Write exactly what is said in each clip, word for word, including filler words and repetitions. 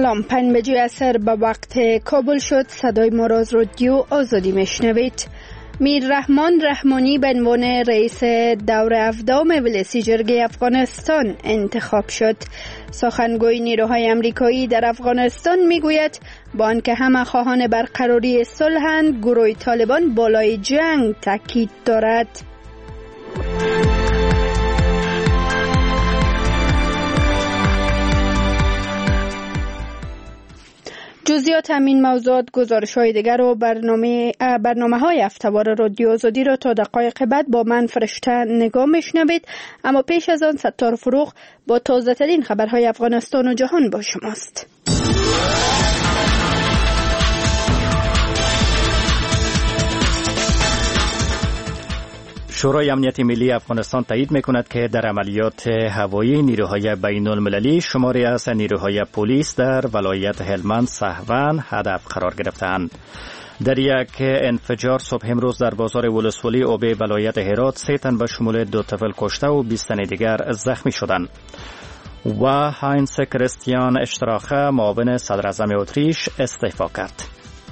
سلام، پنج بجه عصر به وقت کابل شد. صدای ما را از رادیو آزادی میشنوید. میر رحمان رحمانی به عنوان رئیس دور هفدهم مجلس جرگه افغانستان انتخاب شد. سخنگوی نیروهای امریکایی در افغانستان میگوید با آنکه همه خواهان برقراری صلح‌اند، گروه طالبان بالای جنگ تاکید دارد. جزئیات همین موضوعات، گزارش های دیگر و برنامه برنامه های هفته‌وار رادیو آزادی را تا دقایق بعد با من فرشته نگاه میشنوید. اما پیش از آن ستار فروغ با تازه ترین خبرهای افغانستان و جهان با شماست. شورای امنیت ملی افغانستان تایید میکند که در عملیات هوایی نیروهای بین المللی شماری از نیروهای پلیس در ولایت هلمند سهون هدف قرار گرفتند. در یک انفجار صبح امروز در بازار ولسوالی اوبه ولایت هرات سه تن به شمول دو طفل کشته و بیست تن دیگر زخمی شدند. و هاینس کریستیان اشتراخه معاون صدر اعظم اتریش استعفا کرد.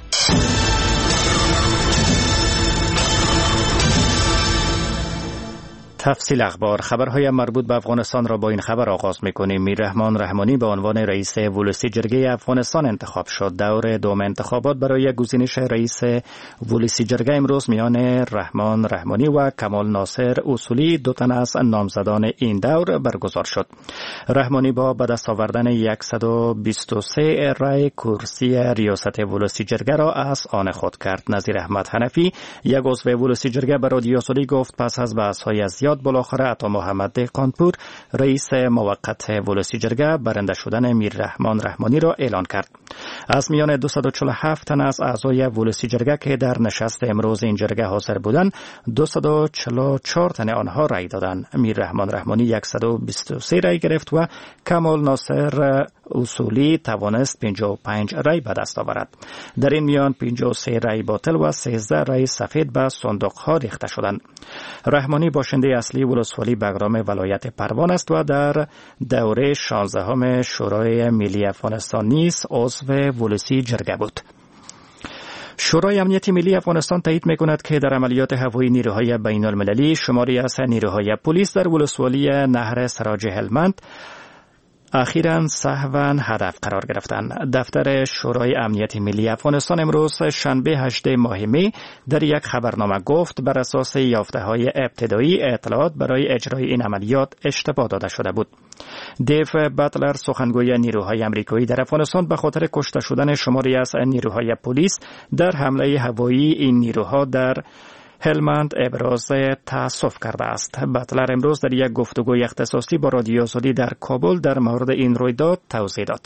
تفصیل اخبار. خبرهای مربوط به افغانستان را با این خبر آغاز می‌کنیم. میر رحمان رحمانی به عنوان رئیس ولسی جرگه افغانستان انتخاب شد. دور دوم انتخابات برای گزینش رئیس ولسی جرگه امروز میان رحمان رحمانی و کمال ناصر اصولی، دو تن از نامزدان این دور برگزار شد. رحمانی با به دست آوردن صد و بیست و سه رای کرسی ریاست ولسی جرگه را از آن خود کرد. نظیر احمد حنفی، یک عضو ولسی جرگه، به رادیو آزادی گفت پس از بحث‌های زیاد بالاخره عطا محمد دهقانپور رئیس موقت ولسی جرگه برنده شدن میر رحمان رحمانی را اعلان کرد. از میان دویست و چهل و هفت تن از اعضای ولسی جرگه که در نشست امروز این جرگه حاضر بودند، دویست و چهل و چهار تن آنها رای دادند. میر رحمان رحمانی صد و بیست و سه رای گرفت و کمال ناصر اصولی توانست پنجاه و پنج رای به دست آورد. در این میان پنجاه و سه رای باطل و سیزده رای سفید به صندوق ها ریخته شدند. رحمانی باشنده اصلی ولسوالی بگرام ولایت پروان است و در دوره شانزدهم شورای ملی افغانستان نیز عضو ولسی جرگه بود. شورای امنیت ملی افغانستان تایید میکند که در عملیات هوایی نیروهای بین المللی شماری از نیروهای پلیس در ولسوالی نهر سراج هلمند اخیراً سهون هدف قرار گرفتند. دفتر شورای امنیت ملی افغانستان امروز شنبه هجدهم ماه می در یک خبرنامه گفت بر اساس یافته‌های ابتدایی اطلاعات برای اجرای این عملیات اشتباه داده شده بود. دیو باتلر، سخنگوی نیروهای امریکایی در افغانستان، به خاطر کشته شدن شماری از نیروهای پلیس در حمله هوایی این نیروها در هلمند ابراز تأسف کرده است. باتلر امروز در یک گفتگوی اختصاصی با رادیو آزادی در کابل در مورد این رویداد توضیح داد.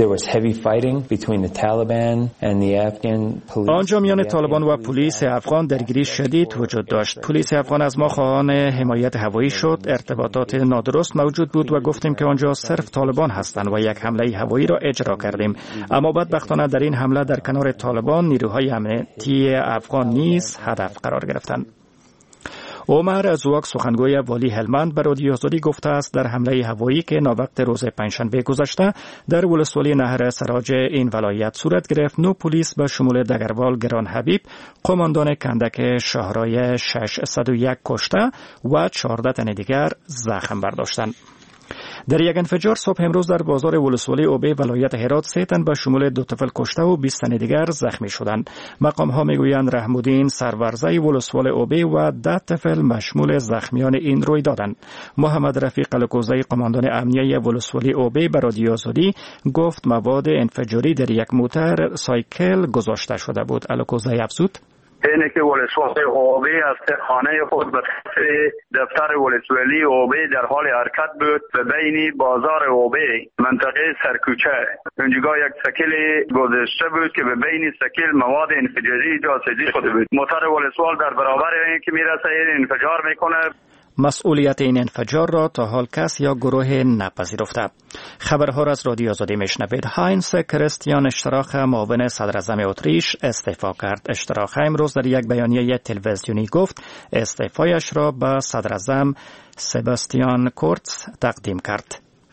آنجا میان طالبان و پلیس افغان درگیری شدید وجود داشت. پلیس افغان از ما خواهان حمایت هوایی شد. ارتباطات نادرست موجود بود و گفتیم که آنجا صرف طالبان هستند و یک حمله هوایی را اجرا کردیم. اما بدبختانه در این حمله در کنار طالبان نیروهای امنیتی افغان نیز هدف قرار گرفتند. عمر زواک، سخنگوی والی هلمند، به رادیو آزادی گفته است در حمله هوایی که ناوقت روز پنجشنبه گذشته در ولسوالی نهر سراج این ولایت صورت گرفت، نو پلیس به شمول دگروال گران حبیب، قماندان کندک شهرهای ششصد و یک کشته و چهارده تن دیگر زخم برداشتند. در یک انفجار صبح امروز در بازار ولسوالی اوبه ولایت هرات سه تن به شمول دو طفل کشته و بیست تن دیگر زخمی شدند. مقام ها میگویند رحمالدین سرورزه ولسوال اوبه و ده طفل مشمول زخمیان این رویدادند. محمد رفیق الکوزی، قماندان امنیه ولسوالی اوبه، به رادیو آزادی گفت مواد انفجاری در یک موتر سایکل گذاشته شده بود. الکوزی افزود: اینه که ولسوالی اوبه از خانه خود به دفتر ولسوالی اوبه در حال حرکت بود به بین بازار اوبه منطقه سرکوچه. اونجا یک سکل گذاشته بود که به بین سکل مواد انفجاری جاسازی شده بود. موتر ولسوال در برابر این که میرسه این انفجار میکنه. مسئولیت این انفجار را تا حال کس یا گروه نپذیرفته. خبرها را از رادیو آزادی میشنوید. هاینس کریستیان اشتراخه معاون صدر اعظم اتریش استعفا کرد. اشتراخه امروز در یک بیانیه تلویزیونی گفت استعفایش را به صدر اعظم سباستیان کورتز تقدیم کرد.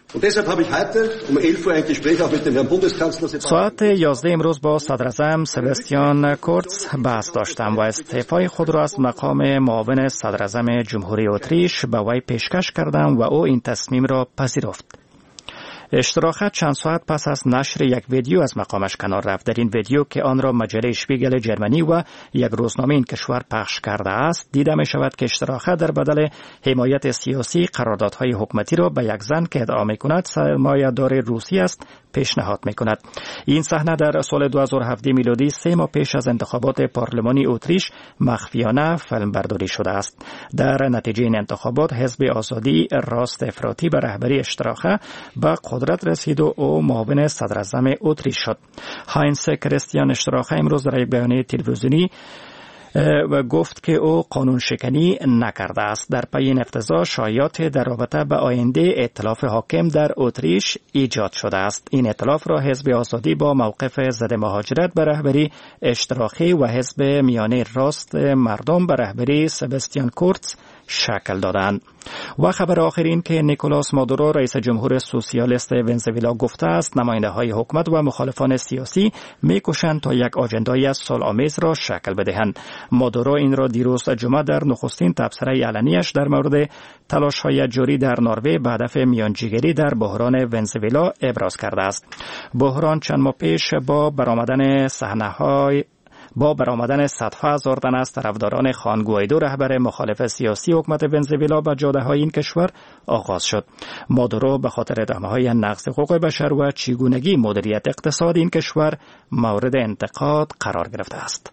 ساعت یازده امروز با صدراعظم سباستیان کورتز بحث داشتم و استعفای خود را از مقام معاون صدراعظم جمهوری اتریش به وی پیشکش کردم و او این تصمیم را پذیرفت. اشتراخت چند ساعت پس از نشر یک ویدیو از مقامش کنار رفت. در این ویدیو که آن را مجله شپیگل جرمنی و یک روزنامه این کشور پخش کرده است، دیده می شود که اشتراخت در بدل حمایت سیاسی قراردادهای حکومتی را به یک زن که ادعا می کند سرمایه‌دار روسی است پیشنهاد می کند. این صحنه در سال دو هزار و هفده میلادی سه ماه پیش از انتخابات پارلمانی اتریش مخفیانه فیلم برداری شده است. در نتیجه این انتخابات حزب آزادی راست افراطی به رهبری اشتراخه به قدرت رسید و او معاون صدراعظم اتریش شد. هاینس کریستیان اشتراخه امروز در یک بیانیه تلویزیونی و گفت که او قانون شکنی نکرده است. در پی این افتضاح شایعات در رابطه به آینده ائتلاف حاکم در اتریش ایجاد شده است. این ائتلاف را حزب آزادی با موقف ضد مهاجرت به رهبری اشتراکی و حزب میانه راست مردم به رهبری سباستیان کورتز شکل دادند. و خبر آخر این که نیکولاس مادورو رئیس جمهور سوسیالیست ونزوئلا گفته است نماینده های حکومت و مخالفان سیاسی میکوشند تا یک آجندای صلح‌آمیز را شکل بدهند. مادورو این را دیروز جمعه در نخستین تبصره علنیش در مورد تلاش های جاری در نروژ به هدف میانجیگری در بحران ونزوئلا ابراز کرده است. بحران چند ماه پیش با برآمدن صحنه‌های با برآمدن صدها هزار تن از طرفداران خوان گوایدو رهبر مخالف سیاسی حکومت ونزوئلا به جاده‌های این کشور آغاز شد. مادورو به خاطر ادعاهای نقض حقوق بشر و چگونگی مدیریت اقتصاد این کشور مورد انتقاد قرار گرفته است.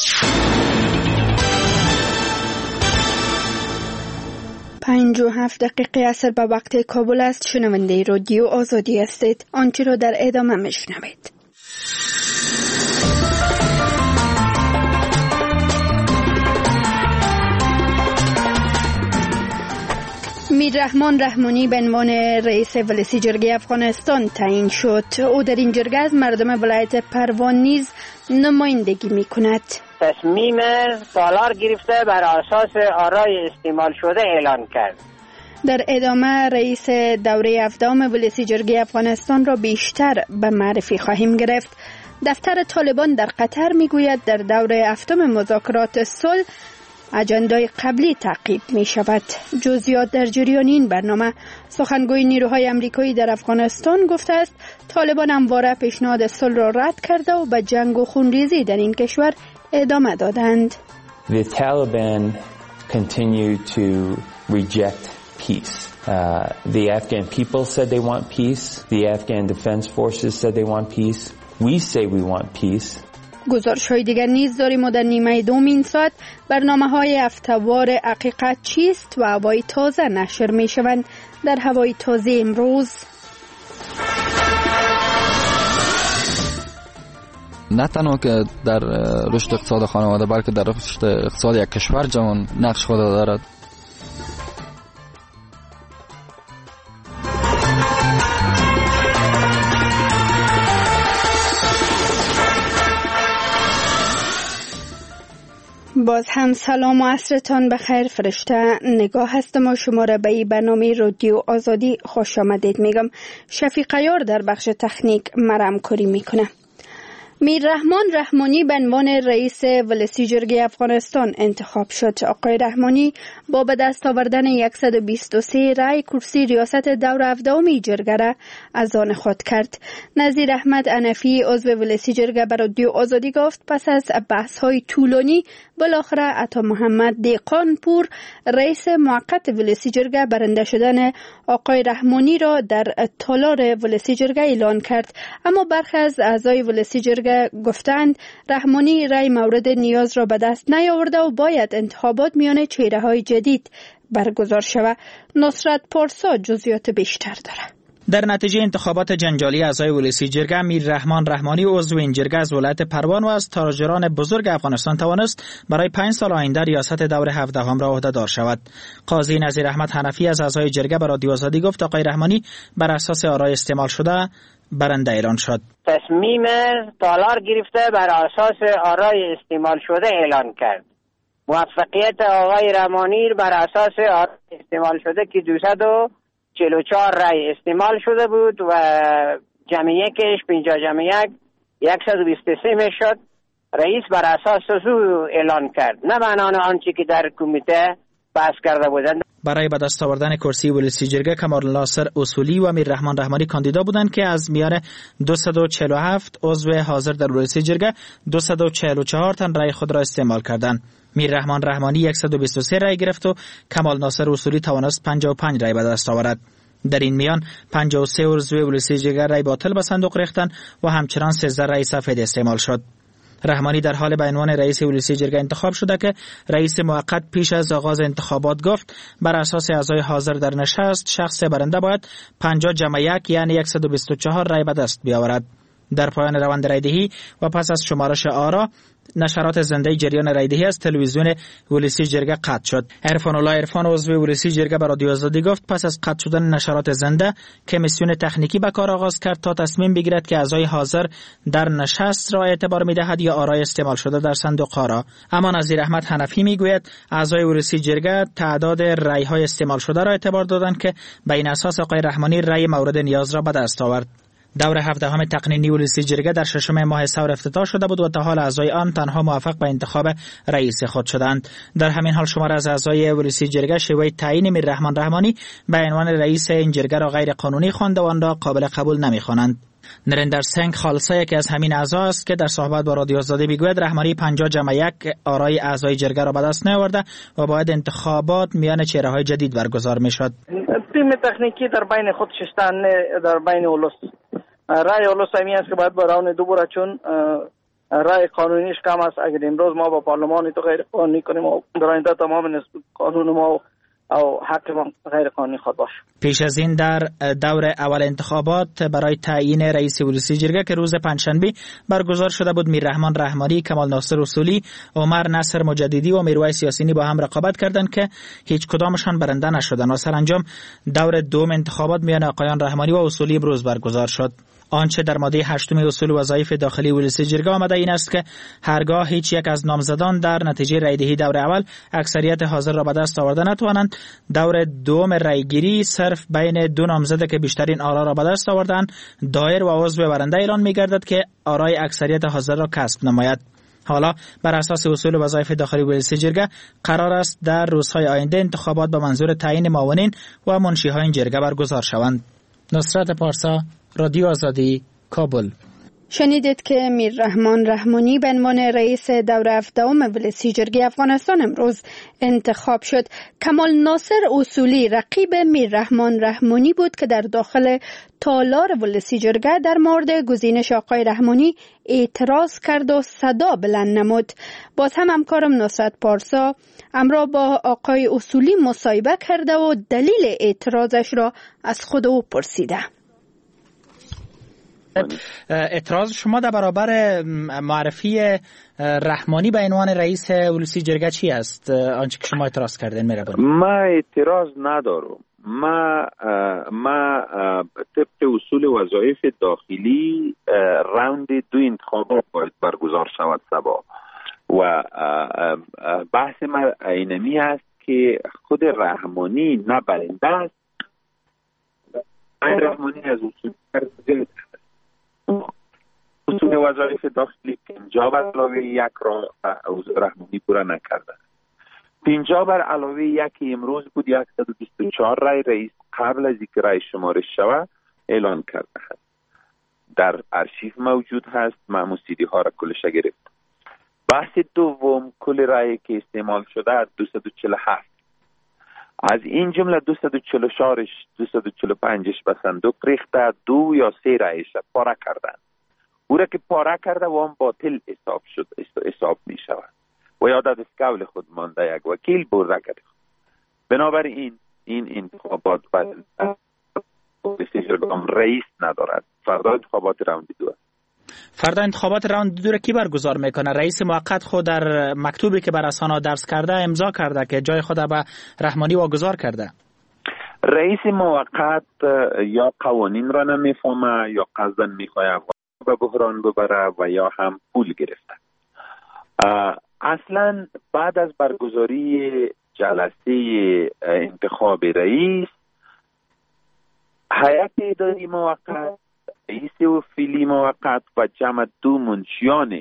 پنج و هفت دقیقه اثر به وقت کابل است. شنونده رادیو آزادی هستید. آنچه را در ادامه میشنوید. میر رحمان رحمانی به عنوان رئیس ولسی جرگه افغانستان تعیین شد. او در این جرگه از مردم ولایت پروان نیز نمایندگی می کند. تصمیم سالار گرفته بر اساس آرای استعمال شده اعلان کرد. در ادامه رئیس دوره هفدهم ولسی جرگه افغانستان را بیشتر به معرفی خواهیم گرفت. دفتر طالبان در قطر می گوید در دوره هفتم مذاکرات صلح اجندای قبلی تعقیب می شود. جزئیات در جریان این برنامه. سخنگوی نیروهای آمریکایی در افغانستان گفته است طالبان همواره پیشنهاد صلح را رد کرده و به جنگ و خونریزی در این کشور ادامه دادند. The Taliban continue to reject peace. Uh, the Afghan people said they want peace. The Afghan Defense Forces said they want peace. We say we want peace. گزارش های دیگر نیز داریم و در نیمه دوم این ساعت برنامه های هفته‌وار حقیقت چیست و هوای تازه نشر می شوند. در هوای تازه امروز نه تنها که در رشد اقتصاد خانواده بلکه در رشد اقتصاد یک کشور جوان نقش خود دارد. باز هم سلام و عصرتان بخیر. فرشته نگاه هستم و شما را به این برنامه رادیو آزادی خوش آمدید میگم. شفیق عیار در بخش تکنیک مرام کاری میکنه. میر رحمان رحمانی به عنوان رئیس ولسی جرگه افغانستان انتخاب شد. آقای رحمانی با به دست آوردن صد و بیست و سه رای کرسی ریاست دور هفدهم جرگه را از آن خود کرد. نظیر احمد انفی عضو ولسی جرگه به رادیو آزادی گفت پس از بحث های طولانی بالاخره عطا محمد دیقان پور رئیس موقت ولسی جرگه برنده شدن آقای رحمانی را در تالار ولسی جرگه اعلان کرد. اما برخی از اعضای ولسی جرگه گفتند رحمانی رای مورد نیاز را به دست نیاورده و باید انتخابات میان چهره های جدید برگزار شود. نصرت پارسا جزئیات بیشتر دارد. در نتیجه انتخابات جنجالی اعضای ولسی جرگه میر رحمان رحمانی عضو این جرگه از ولایت پروان و از تاجران بزرگ افغانستان توانست برای پنج سال آینده ریاست دور هفدهم را عهده‌دار شود. قاضی نظیر احمد حنفی از اعضای جرگه به رادیو آزادی گفت آقای رحمانی بر اساس آرای استعمال شده برنده اعلان شد. تصمیم تالار گرفته بر اساس آرای استعمال شده اعلان کرد. موفقیت آقای رحمانی بر اساس آرای استعمال شده که دویست و چهل و چهار رای استعمال شده بود و جمع یکش پنجاه جمع یک صد و بیست و سه میشد. رئیس بر اساس او اعلان کرد، نه بنان آنچه که در کمیته بحث کرده بودند. برای به دست آوردن کرسی ولسی جرگه کمال ناصر اصولی و میر رحمان رحمانی کاندیدا بودند که از میان دویست و چهل و هفت عضو حاضر در ولسی جرگه دویست و چهل و چهار تن رای خود را استعمال کردند. میر رحمان رحمانی صد و بیست و سه رای گرفت و کمال ناصر اصولی توانست پنجاه و پنج رای به دست آورد. در این میان پنجاه و سه عضو ولسی جرگه رای باطل به صندوق ریختند و همچنان سیزده رای سفید استعمال شد. رحمانی در حال به عنوان رئیس ولسی جرگه انتخاب شده که رئیس موقت پیش از آغاز انتخابات گفت بر اساس اعضای حاضر در نشست شخص برنده باید پنجاه جمع یک یعنی صد و بیست و چهار رای به دست بیاورد. در پایان روند رایدهی و پس از شمارش آرا نشرات زنده جریان رایدهی از تلویزیون ولسی جرگه قطع شد. عرفان الله عرفان عضو ولسی جرگه به رادیو آزادی گفت پس از قطع شدن نشرات زنده کمیسیون تکنیکی به کار آغاز کرد تا تصمیم بگیرد که اعضای حاضر در نشست را اعتبار می‌دهد یا آرای استعمال شده در صندوق ها را. اما نظیر احمد حنفی میگوید اعضای ولسی جرگه تعداد رای‌های استعمال شده را اعتبار دادند که به این اساس آقای رحمانی رای مورد نیاز را به دست آورد. دور هفدهم تقنینی ولسی جرگه در ششم ماه ثور افتتاح شده بود و تا حال اعضای آن تنها موفق به انتخاب رئیس خود شدند. در همین حال شمار از اعضای ولسی جرگه شیوه تعیین میر رحمان رحمانی به عنوان رئیس این جرگه را غیر قانونی خوانده و آن را قابل قبول نمی‌خوانند. نریندر سنگ خالصا یکی از همین اعضا است که در صحبت با رادیو آزادی میگوید رحمانی پنجاه جمع یک آرای اعضای جرگه را به دست نیاورده و باید انتخابات میان چهره‌های جدید برگزار میشد. تیم تکنیکی در بین خود شستن در بین اولوس رای اولوس همی است که باید با راون دو بره، چون رای قانونیش کم است. اگر امروز ما با پارلمان تو غیر قانونی کنیم و در آینده تمام نسبت قانون ما او حق ما غیر قانونی خود باشه. پیش از این در دور اول انتخابات برای تعیین رئیس ولسی جرگه که روز پنجشنبه برگزار شده بود میر رحمان رحمانی، کمال ناصر اصولی، عمر نصر مجددی و میرویس یاسینی با هم رقابت کردند که هیچ کدامشان برنده نشدند و سرانجام دور دوم انتخابات میان آقایان رحمانی و اصولی امروز برگزار شد. آنچه در ماده هشتم اصول وظایف داخلی ولسی جرگه آمده این است که هرگاه هیچ یک از نامزدان در نتیجه رایدهی دور اول اکثریت حاضر را به دست آورده نتوانند، دور دوم رایگیری صرف بین دو نامزد که بیشترین آرا را به دست آوردند دایر و عضو برنده اعلان می‌گردد که آرای اکثریت حاضر را کسب نماید. حالا بر اساس اصول وظایف داخلی ولسی جرگه قرار است در روزهای آینده انتخابات به منظور تعیین معاونین و منشی‌های این جرگه برگزار شوند. نصرت پارسا، رادیو آزادی، کابل. شنیدید که میر رحمان رحمانی به عنوان رئیس دوره هفدهم ولسی جرگه افغانستان امروز انتخاب شد. کمال ناصر اصولی رقیب میر رحمان رحمانی بود که در داخل تالار ولسی جرگه در مورد گزینش آقای رحمانی اعتراض کرد و صدا بلند نمود. باز هم همکارم نصرت پارسا همراه با آقای اصولی مصاحبه کرده و دلیل اعتراضش را از خود او پرسیده. اعتراض شما در برابر معرفی رحمانی به عنوان رئیس ولسی جرگه چی است؟ آنچه که شما اعتراض کردین میره برم. ما اعتراض ندارم. ما ما طبق اصول وظایف داخلی راوند دو انتخابات باید برگزار شود سبا و بحث ما اینمی است که خود رحمانی نه برنده است. رحمانی از اصول اصول وظایف داخلی پنجاه بر علاوه یک را رحمانی پورا نکرده. پنجاه بر علاوه یک امروز بود صد و بیست و چهار رای رئیس قبل از اینکه رای شمارش شود اعلان کرده است. در ارشیو موجود هست، ما موسیدی ها را کلش گرفت. بحث دوم کل رای که استعمال شده دویست و چهل و هفت، از این جمله دویست و چهل و چهارش دویست و چهل و پنجش به صندوق ریخته، دو یا سه رایش پاره کردند. او را که پاره کرده و هم باطل حساب شد حساب می شود و یاد از قول خود مانده یک وکیل برده کرده. بنابراین این انتخابات باید رئیس ندارد. فردا انتخابات راوند دو است. فردا انتخابات راوند دو را کی برگزار میکنه؟ رئیس موقت خود در مکتوبی که بر رسانه‌ها درس کرده امضا کرده که جای خود به رحمانی واگذار کرده. رئیس موقت یا قوانین را نمیفهمه یا قصداً میخواد به بحران ببره و یا هم پول گرفته. اصلا بعد از برگزاری جلسه انتخاب رئیس هیئت اداری موقت، رئیس و فیلی موقت و جمع دو منشیان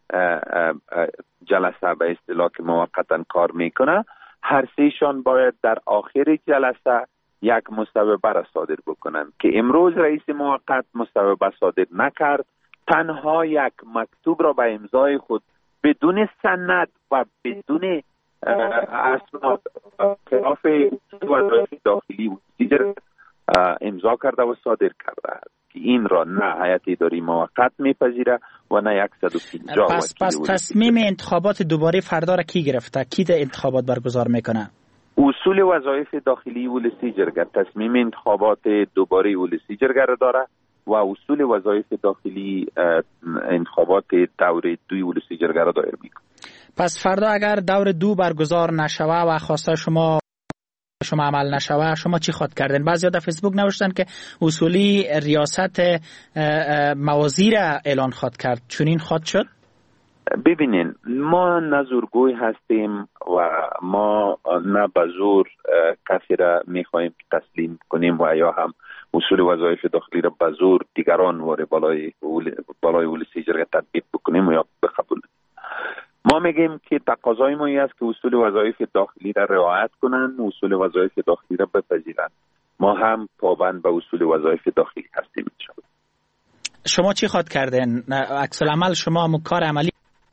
جلسه به اصطلاح که موقتا کار میکنه، هر سهشان باید در آخر جلسه یک مصوبه را صادر بکنند که امروز رئیس موقت مصوبه صادر نکرد، تنها یک مکتوب را به امضای خود بدون سند و بدون اسناد خلاف وزارت داخلی و دیگر امضا کرده و صادر کرده که این را نه هیئت اداری موقت میپذیره و نه صد و پنجاه. پس پس تصمیم انتخابات دوباره فردا را کی گرفته؟ کی ده انتخابات برگزار میکنه؟ اصول وظایف داخلی ولسی جرگه تصمیم انتخابات دوباره ولسی جرگه را داره و اصول وظایف داخلی انتخابات دور دوی ولسی جرگه را دایر میکنه. پس فردا اگر دور دو برگزار نشوه و خواسته شما شما عمل نشوه، شما چی خواد کردین؟ بعضی در فیسبوک نوشتن که اصولی ریاست موازی را اعلان خواد کرد، چون این خواد شد؟ ببینین ما نه زورگوی هستیم و ما نه به زور کسی را میخواهیم که تسلیم کنیم و یا هم اصول وظایف داخلی را به زور دیگران واره بالای بالای ولسی جرگه تطبیق بکنیم و یا بقبول. ما میگیم که تقاضای ما این است که اصول وظایف داخلی را رعایت کنند، اصول وظایف داخلی را بپذیرند. ما هم پابند به اصول وظایف داخلی هستیم انشاءالله. شما چی خواد کردین؟ عکس العمل شما هم کار عملی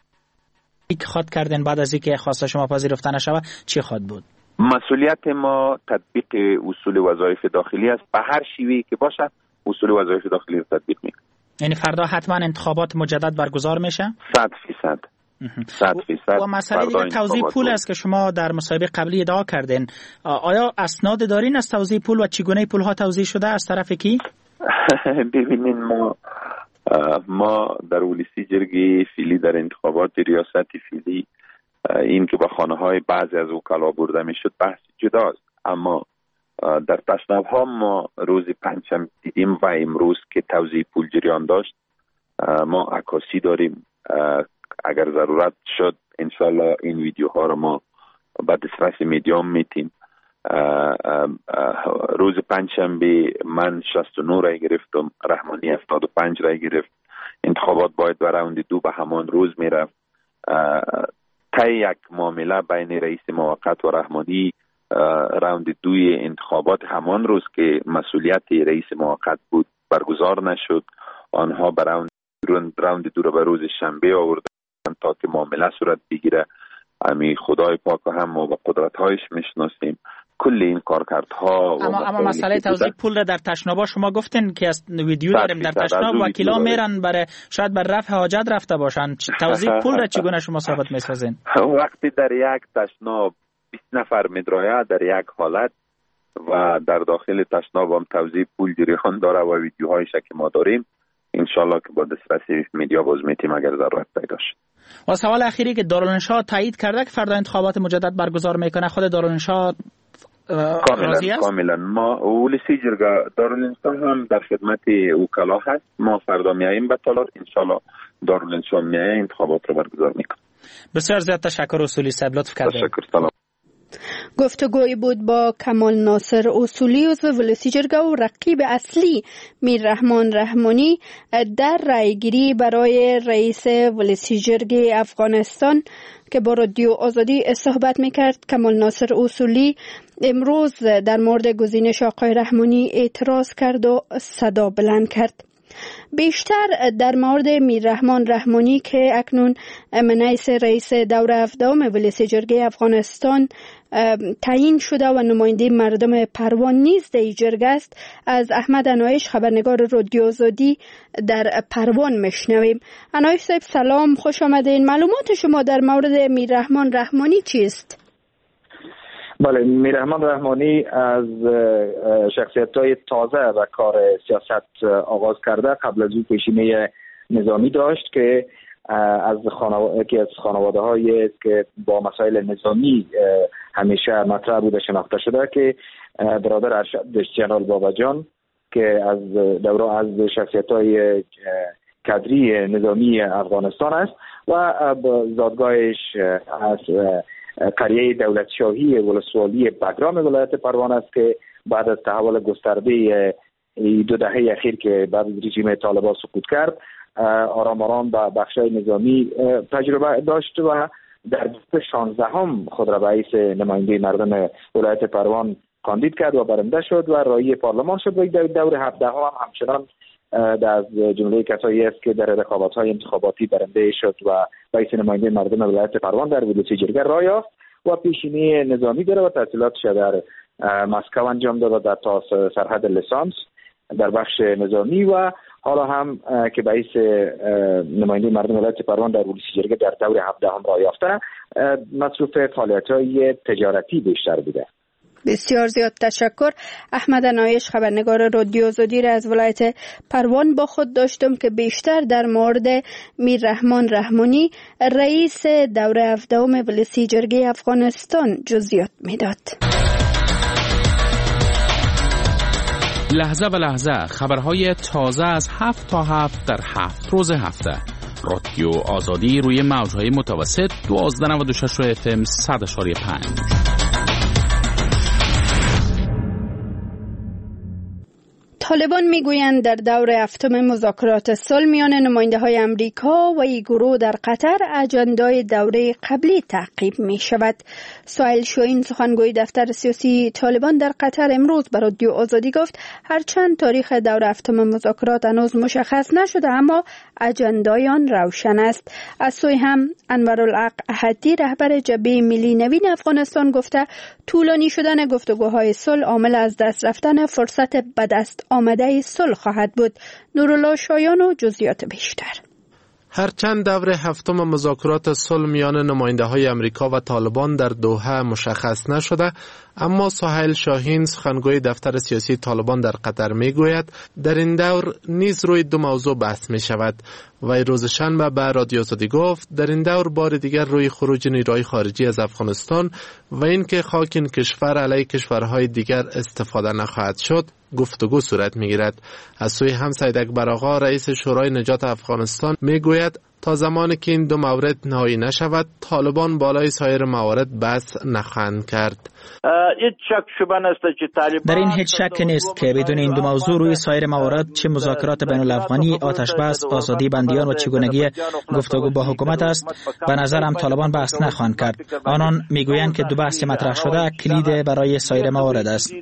که خواد کردین بعد از اینکه خواسته شما پذیرفته نشوه چی خواد بود؟ مسئولیت ما تطبیق اصول وظایف داخلی است. به هر شیوهی که باشد اصول وظایف داخلی را تطبیق میکنیم. یعنی فردا حتما انتخابات مجدد برگزار میشه؟ صد فیصد. صد فیصد. و مسئله دیگه توزیع پول است که شما در مسابقه قبلی ادعا کردین. آیا اسناد دارین از توزیع پول و چگونه پول ها توزیع شده از طرف کی؟ ببینین ما ما در ولسی جرگه فیلی در انتخابات ریاست فیلی این که به خانه های بعضی از وکلا برده میشد بحث جداست، اما در تشناب ها ما روز پنجشنبه دیدیم و امروز که توزیع پول جریان داشت. ما عکاسی داریم، اگر ضرورت شد انشالله این ویدیوها رو ما به دسترس میدیام میتیم. روز پنجشنبه من شصت و نه رای گرفتم، رحمانی هفتاد و پنج رای گرفت. انتخابات باید به راوند دو به همان روز میرفت. تا یک معامله بین رئیس موقت و رحمانی راوند دوی انتخابات همان روز که مسئولیت رئیس موقت بود برگزار نشد. آنها به راوند راوند دو رو به روز شنبه آوردن تا که معامله صورت بگیره. امی خدای پاک هم ما با قدرت‌هایش میشناسیم. کل این کارکردها اما اما مسئله توزیع پول را در تشنابا شما گفتین که از ویدیو داریم در تشناب وکیلا میرن برای شاید بر رفع حاجت رفته باشن. توزیع پول را چگونه شما ثابت میسازین؟ وقتی در یک تشناب بیست نفر میدرایه در یک حالت و در داخل تشناب هم توزیع پول جریان داره و ویدیوهایش که ما داریم انشالله که با دسترسی میدیا باز میتیم اگر ضرورت پیدا شد. و سوال اخیری که دارالانشا تایید کرده که فردا انتخابات مجدد برگزار میکنه، خود دارالانشا راضی است؟ کاملا. ما ولسی جرگه دارالانشا هم در خدمت وکلا هست. ما فردا میاییم به تالار انشالله دارالانشا میایه انتخابات رو برگزار میکنه. بسیار زیاد تشکر اصولی صاحب، لطف کردید. تشکر. سلام. گفتگوی بود با کمال ناصر اصولی عضو ولسی جرگه و رقیب اصلی میر رحمان رحمانی در رایگیری برای رئیس ولسی جرگه افغانستان که با رادیو آزادی صحبت میکرد. کمال ناصر اصولی امروز در مورد گزینش آقای رحمانی اعتراض کرد و صدا بلند کرد. بیشتر در مورد میر رحمان رحمانی که اکنون منیس رئیس دور هفدهم ولسی جرگه افغانستان تعیین شده و نماینده مردم پروان نیز در جرگه است، از احمد انایش خبرنگار رادیو آزادی در پروان میشنویم. انایش صاحب سلام، خوش آمدین. معلومات شما در مورد میر رحمان رحمانی چیست؟ بله، میر رحمان رحمانی از شخصیت‌های تازه و کار سیاست آغاز کرده. قبل از او پیشینه نظامی داشت که از خانواده که از خانواده‌های که با مسائل نظامی همیشه مطرح بوده شناخته شده که برادر ارشد جنرال باباجان که از دوره از شخصیت‌های کادری نظامی افغانستان است و زادگاهش از قریه دولت شاهی ولسوالی بگرام ولایت پروان است که بعد از تحول گسترده دو دهه اخیر که بعد از رژیم طالبان سقوط کرد آرام آرام به بخش‌های نظامی تجربه داشت و در دور شانزده هم خود را رئیس نماینده مردم ولایت پروان کاندید کرد و برنده شد و رای پارلمان شد و در دور هفده هم همچنان از جمله کسایی است که در رقابت‌های انتخاباتی برنده شد و رئیس نماینده مردم ولایت پروان در ولسی جرگه رای یافت و پیشینی نظامی داره و تحصیلاتش در مسکو انجام داد و در تا سرحد لیسانس در بخش نظامی و حالا هم که رئیس نماینده مردم ولایت پروان در ولسی جرگه در دور هفده هم رای یافته، مصروف فعالیت‌های تجارتی بیشتر بوده. بسیار زیاد تشکر. احمد نایش، خبرنگار رادیو آزادی را از ولایت پروان با خود داشتم که بیشتر در مورد میر رحمان رحمانی رئیس دوره هفدهم ولسی جرگه افغانستان جزئیات میداد. لحظه به لحظه خبرهای تازه از هفت تا هفت در هفت روز هفته. رادیو آزادی روی موجهای متوسط دوازده نود و شش اف ام صد اشاری پنج. طالبان میگویند در دور هفتم مذاکرات صلح میان نماینده های امریکا و این گروه در قطر اجندای دوره قبلی تعقیب می شود. سهیل شاهین، سخنگوی دفتر سیاسی طالبان در قطر، امروز به رادیو آزادی گفت هرچند تاریخ دور هفتم مذاکرات هنوز مشخص نشده اما اجندای آن روشن است. از سوی هم انورالحق احدی، رهبر جبهه ملی نوین افغانستان، گفته طولانی شدن گفتگوهای صلح عامل از دست رفتن فرصت به دست آمده صلح خواهد بود. نورالله شایان و جزئیات بیشتر. هرچند دور هفتم مذاکرات صلح میان نماینده های امریکا و طالبان در دوحه مشخص نشده، اما سهیل شاهین، سخنگوی دفتر سیاسی طالبان در قطر، میگوید در این دور نیز روی دو موضوع بحث می شود. و روز شنبه به رادیو آزادی گفت در این دور بار دیگر روی خروج نیروهای خارجی از افغانستان و اینکه خاک این کشور علیه کشورهای دیگر استفاده نخواهد شد گفتگو صورت میگیرد. از سوی هم سید اکبر آقا، رئیس شورای نجات افغانستان، میگوید تا زمانی که این دو مورد نهایی نشود طالبان بالای سایر موارد بحث نخواهند کرد. در این هیچ شک نیست که بدون این دو موضوع روی سایر موارد، چه مذاکرات بین الافغانی، آتش بس، آزادی بندیان و چگونگی گفتگو با حکومت است، به نظرم طالبان بحث نخواهند کرد. آنان میگویند که دو بحث مطرح شده کلید برای سایر موارد است.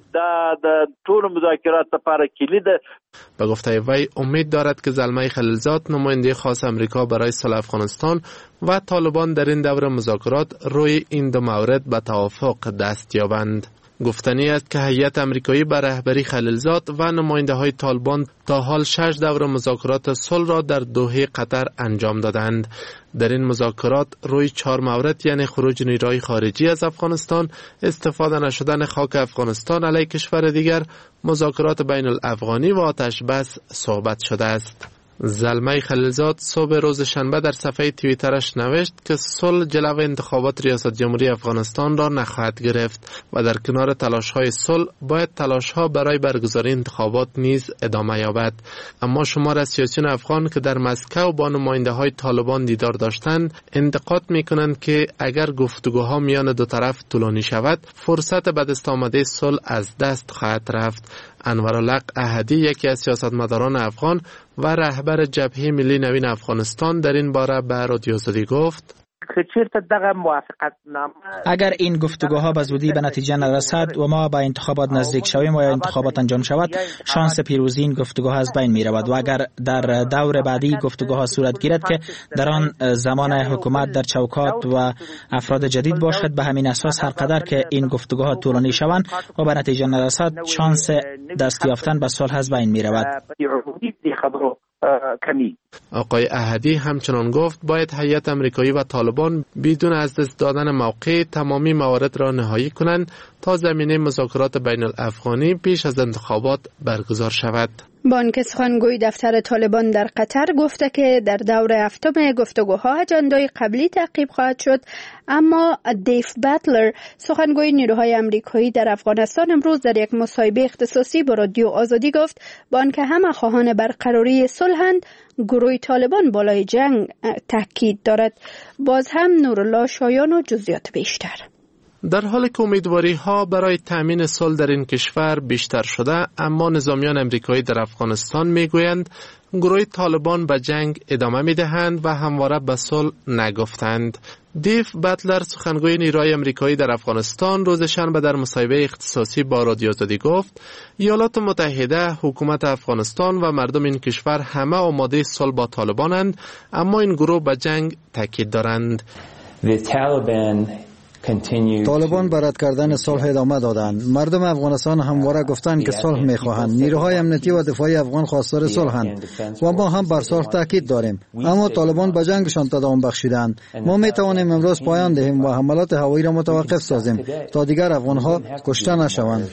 به گفته وی امید دارد که زلمه خلیلزاد، نماینده خاص امریکا برای صلح افغانستان، و طالبان در این دوره مذاکرات روی این دو مورد به توافق دست یابند. گفتنی است که هیئت امریکایی به رهبری خلیلزاد و نماینده های طالبان تا حال شش دوره مذاکرات صلح را در دوحه قطر انجام دادند. در این مذاکرات روی چهار مورد، یعنی خروج نیروهای خارجی از افغانستان، استفاده نشدن خاک افغانستان علیه کشور دیگر، مذاکرات بین الافغانی و آتش بس صحبت شده است. زلمه خلیلزاد صبح روز شنبه در صفحه توییترش نوشت که صلح جلو انتخابات ریاست جمهوری افغانستان را نخواهد گرفت و در کنار تلاش‌های صلح باید تلاش‌ها برای برگزاری انتخابات نیز ادامه یابد. اما شمار از سیاسیون افغان که در مسکو با نماینده‌های طالبان دیدار داشتند انتقاد می‌کنند که اگر گفتگوها میان دو طرف طولانی شود فرصت به دست آمده صلح از دست خواهد رفت. انورالحق احدی، یکی از سیاستمداران افغان و رهبر جبهه ملی نوین افغانستان، در این باره به رادیو آزادی گفت اگر این گفتگوها به زودی به نتیجه نرسد و ما به انتخابات نزدیک شویم و انتخابات انجام شود، شانس پیروزی این گفتگوها از بین می رود و اگر در دور بعدی گفتگوها صورت گیرد که در آن زمان حکومت در چوکات و افراد جدید باشد، به همین اساس هر قدر که این گفتگوها طولانی شوند و به نتیجه نرسد، شانس دست یافتن به صلح از بین می رود. آقای احدی همچنان گفت باید هیئت امریکایی و طالبان بدون از دست دادن موقع تمامی موارد را نهایی کنند تا زمینه مذاکرات بین الافغانی پیش از انتخابات برگزار شود. بانک سخنگوی دفتر طالبان در قطر گفته که در دور هفتم گفتگوها اجندای قبلی تعقیب خواهد شد، اما دیف باتلر، سخنگوی نیروهای امریکایی در افغانستان، امروز در یک مصاحبه اختصاصی با رادیو آزادی گفت بانک همه خواهان برقراری صلحند، گروه طالبان بالای جنگ تاکید دارد. باز هم نورالله شایان و جزئیات بیشتر. در حالی که امیدواری ها برای تامین صلح در این کشور بیشتر شده، اما نظامیان امریکایی در افغانستان میگویند گروه طالبان به جنگ ادامه میدهند و همواره به صلح نگفتند. دیو باتلر، سخنگوی نیروهای امریکایی در افغانستان، روز شنبه در مصاحبه اختصاصی با رادیو آزادی گفت ایالات متحده، حکومت افغانستان و مردم این کشور همه آماده صلح با طالبانند، اما این گروه به جنگ تاکید دارند. طالبان به رد کردن صلح ادامه دادند. مردم افغانستان همواره گفتند که صلح می‌خواهند. نیروهای امنیتی و دفاعی افغان خواستار صلحند و ما هم بر صلح تاکید داریم، اما طالبان به جنگشان تداوم بخشیدند. ما می‌توانیم امروز پایان دهیم و حملات هوایی را متوقف سازیم تا دیگر افغان‌ها کشته نشوند.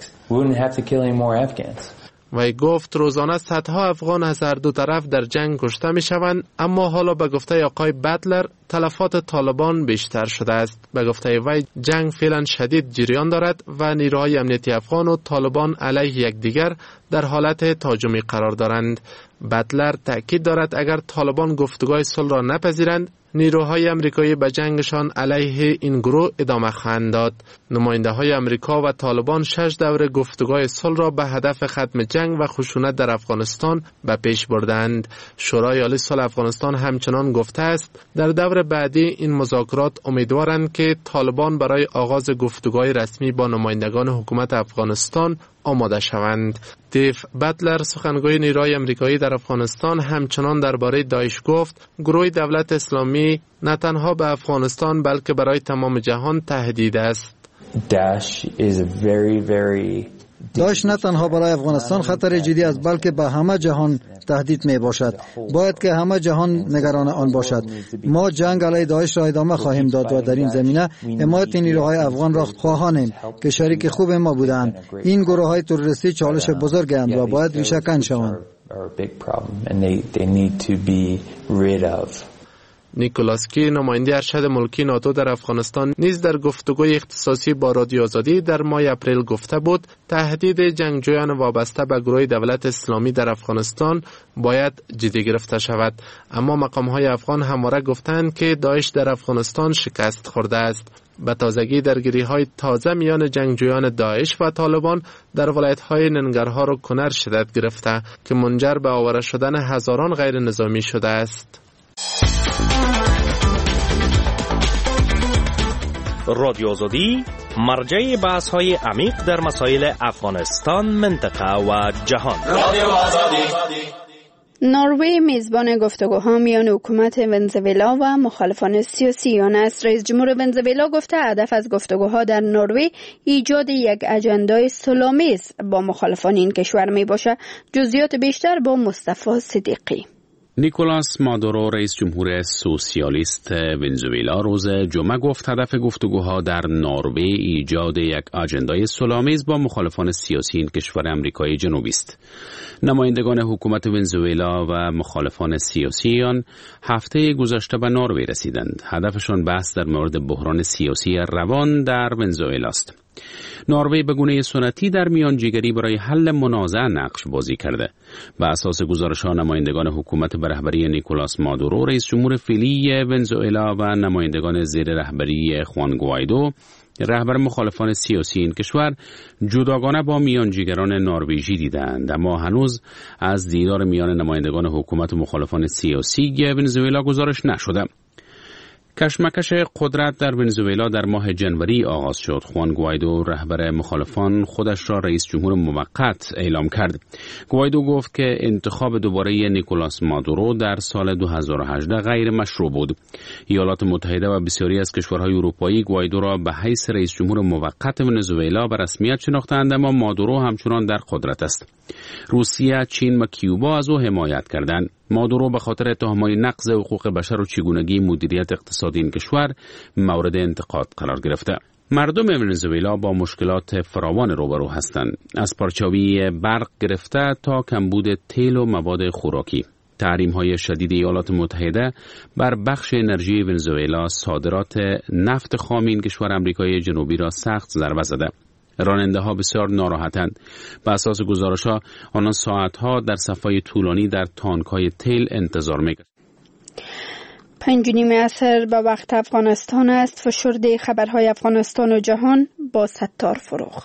وی گفت روزانه صدها افغان از هر دو طرف در جنگ کشته می شوند، اما حالا به گفته آقای باتلر تلفات طالبان بیشتر شده است. به گفته وی جنگ فعلا شدید جریان دارد و نیروهای امنیتی افغان و طالبان علیه یکدیگر در حالت تهاجمی قرار دارند. باتلر تاکید دارد اگر طالبان گفتگوی صلح را نپذیرند، نیروهای امریکایی به جنگشان علیه این گروه ادامه خواهند داد. نماینده های امریکا و طالبان شش دوره گفتگوی صلح را به هدف ختم جنگ و خشونت در افغانستان به پیش بردند. شورای عالی صلح افغانستان همچنان گفته است در دور بعدی این مذاکرات امیدوارند که طالبان برای آغاز گفتگوی رسمی با نمایندگان حکومت افغانستان آماده شوند. دیو باتلر، سخنگوی نیروهای امریکایی در افغانستان، همچنان درباره داعش گفت گروه دولت اسلامی نه تنها به افغانستان بلکه برای تمام جهان تهدید است. داعش is very very داعش نه تنها برای افغانستان خطر جدی است بلکه به همه جهان تهدید می باشد. باید که همه جهان نگران آن باشد. ما جنگ علیه داعش را ادامه خواهیم داد و در این زمینه حمایت نیروهای افغان را خواهانیم که شریک خوب ما بودند. این گروه های تروریستی چالش بزرگند و باید ریشه کن شوند. نیکولاس کی، نماینده ارشد ملکی ناتو در افغانستان، نیز در گفتگوی اختصاصی با رادیو آزادی در ماه اپریل گفته بود تهدید جنگجویان وابسته به گروه دولت اسلامی در افغانستان باید جدی گرفته شود. اما مقام‌های افغان همواره گفتند که داعش در افغانستان شکست خورده است. به تازگی درگیری‌های تازه میان جنگجویان داعش و طالبان در ولایت‌های ننگرهار و کنر شدت گرفته که منجر به آواره شدن هزاران غیر نظامی شده است. رادیو آزادی مرجع بحث‌های عمیق در مسائل افغانستان، منطقه و جهان. رادیو آزادی. نروژ میزبان گفتگوها میان حکومت ونزوئلا و مخالفان سیاسی آن است. رئیس جمهور ونزوئلا گفته هدف از گفتگوها در نروژ ایجاد یک اجندای صلح‌آمیز با مخالفان این کشور می باشد. جزئیات بیشتر با مصطفی صدیقی. نیکولاس مادورو، رئیس جمهور سوسیالیست ونزوئلا، روز جمعه گفت هدف گفتگوها در نروژ ایجاد یک اجندای صلح‌آمیز با مخالفان سیاسی این کشور آمریکای جنوبی است. نمایندگان حکومت ونزوئلا و مخالفان سیاسی آن هفته گذشته به نروژ رسیدند. هدفشان بحث در مورد بحران سیاسی روان در ونزوئلا است. نروژ به گونه سنتی در میانجیگری برای حل منازعه نقش بازی کرده. بر اساس گزارش‌ها نمایندگان حکومت به رهبری نیکولاس مادورو، رئیس جمهور فعلی ونزوئلا و نمایندگان زیر رهبری خوان گوایدو، رهبر مخالفان سیاسی این کشور، جداگانه با میانجیگران نروژی دیدند، اما هنوز از دیدار میان نمایندگان حکومت و مخالفان سیاسی ونزوئلا گزارش نشده. کشمکش قدرت در ونزوئلا در ماه جنوری آغاز شد. خوان گوایدو، رهبر مخالفان، خودش را رئیس جمهور موقت اعلام کرد. گوایدو گفت که انتخاب دوباره نیکولاس مادورو در سال دو هزار و هجده غیر مشروع بود. ایالات متحده و بسیاری از کشورهای اروپایی گوایدو را به حیث رئیس جمهور موقت ونزوئلا به رسمیت شناختند، اما مادورو همچنان در قدرت است. روسیه، چین و کیوبا از او حمایت کردند. مادورو به خاطر اتهامات نقض حقوق بشر و چگونگی مدیریت اقتصادی این کشور مورد انتقاد قرار گرفته. مردم ونزوئلا با مشکلات فراوان روبرو هستند، از پرچاوی برق گرفته تا کمبود تیل و مواد خوراکی. تحریم‌های شدید ایالات متحده بر بخش انرژی ونزوئلا صادرات نفت خام این کشور آمریکای جنوبی را سخت ضربه زده. راننده ها بسیار ناراحتند. به اساس گزارش ها آنان ساعت ها در صفای طولانی در تانک های تیل انتظار می‌کشند. پنج و نیم عصر به وقت افغانستان است. فشرده خبرهای افغانستان و جهان با ستار فروغ.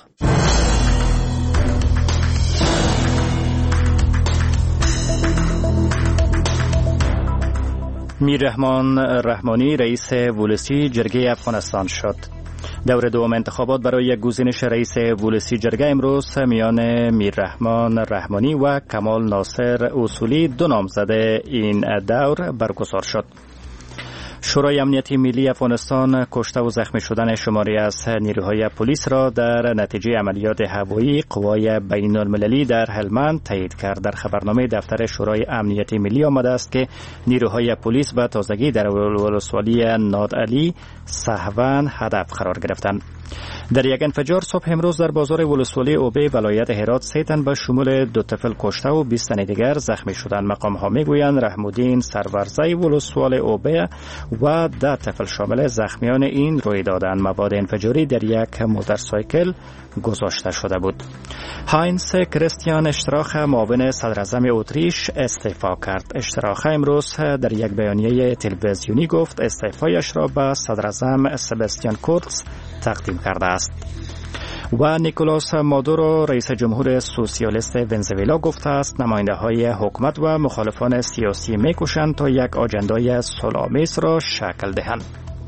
میررحمان رحمانی رئیس ولسی جرگه افغانستان شد. دور دوم انتخابات برای گزینش رئیس ولسی جرگه امروز میان میررحمان رحمانی و کمال ناصر اصولی دو نامزد این دور برگزار شد. شورای امنیتی ملی افغانستان کشته و زخمی شدن شماری از نیروهای پلیس را در نتیجه عملیات هوایی قوای بین المللی در هلمند تایید کرد. در خبرنامه دفتر شورای امنیتی ملی آمده است که نیروهای پلیس به تازگی در ولسوالی نادعلی سهون هدف قرار گرفتند. در یک انفجار صبح امروز در بازار ولسوالی اوبه ولایت هرات سه تن به شمول دو طفل کشته و بیست تن دیگر زخمی شدند. مقام ها میگویند رحم‌الدین سرورزی ولسوال اوبه و ده طفل شامل زخمیان این روی دادند. مواد انفجاری در یک موتورسایکل گذاشته شده بود. هاینس کریستیان اشتراخ معاون صدر اعظم اتریش استعفا کرد. اشتراخ امروز در یک بیانیه تلویزیونی گفت استعفایش را به صدر اعظم سباستیان کورتز تقدیم کرده است. و نیکولاس مادورو رئیس جمهور سوسیالیست ونزوئلا گفته است نماینده های حکومت و مخالفان سیاسی میکوشند تا یک آجندای صلح‌آمیز را شکل دهند.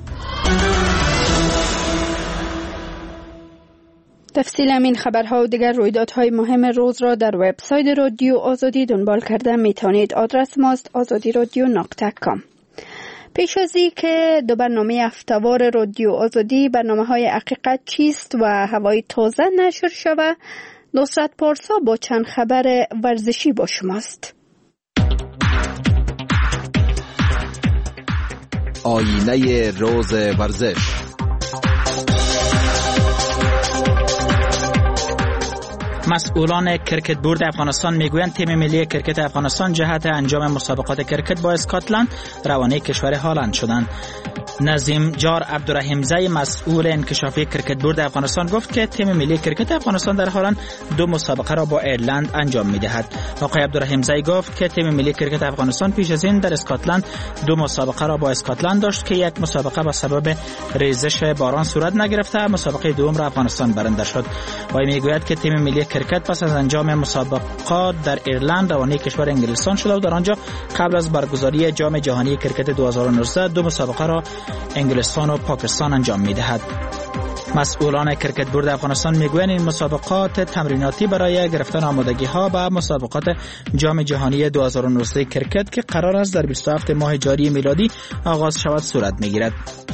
تفصیل این خبرها و دیگر رویدادهای مهم روز را در وبسایت رادیو آزادی دنبال کرده میتونید. آدرس ماست آزادی رادیو نقطه کام. پیش از این که دو برنامه هفته‌وار رادیو آزادی برنامه های حقیقت چیست و هوای تازه نشر شود، نصرت پارسا با چند خبر ورزشی با شماست. آینه روز ورزش. مسئولان کرکت بورد افغانستان میگویند تیم ملی کرکت افغانستان جهت انجام مسابقات کرکت با اسکاتلند روانه کشور هالند شدند. نظیم جار عبدالرحیمزی مسئول انکشافی کرکت بورد افغانستان گفت که تیم ملی کرکت افغانستان در هالند دو مسابقه را با ایرلند انجام میدهد. آقای عبدالرحیمزی گفت که تیم ملی کرکت افغانستان پیش از این در اسکاتلند دو مسابقه را با اسکاتلند داشت که یک مسابقه به سبب ریزش باران صورت نگرفته، مسابقه دوم را افغانستان برنده شد. وی میگوید که تیم ملی کرکت پس از انجام مسابقات در ایرلند روانه کشور انگلستان شده و در آنجا قبل از برگزاری جام جهانی کرکت دو هزار و نوزده دو مسابقه را انگلستان و پاکستان انجام می‌دهد. مسئولان کرکت بورد افغانستان میگویند این مسابقات تمریناتی برای گرفتن آمادگی‌ها به مسابقات جام جهانی دو هزار و نوزده کرکت که قرار است در بیست و هفت ماه جاری میلادی آغاز شود صورت می‌گیرد.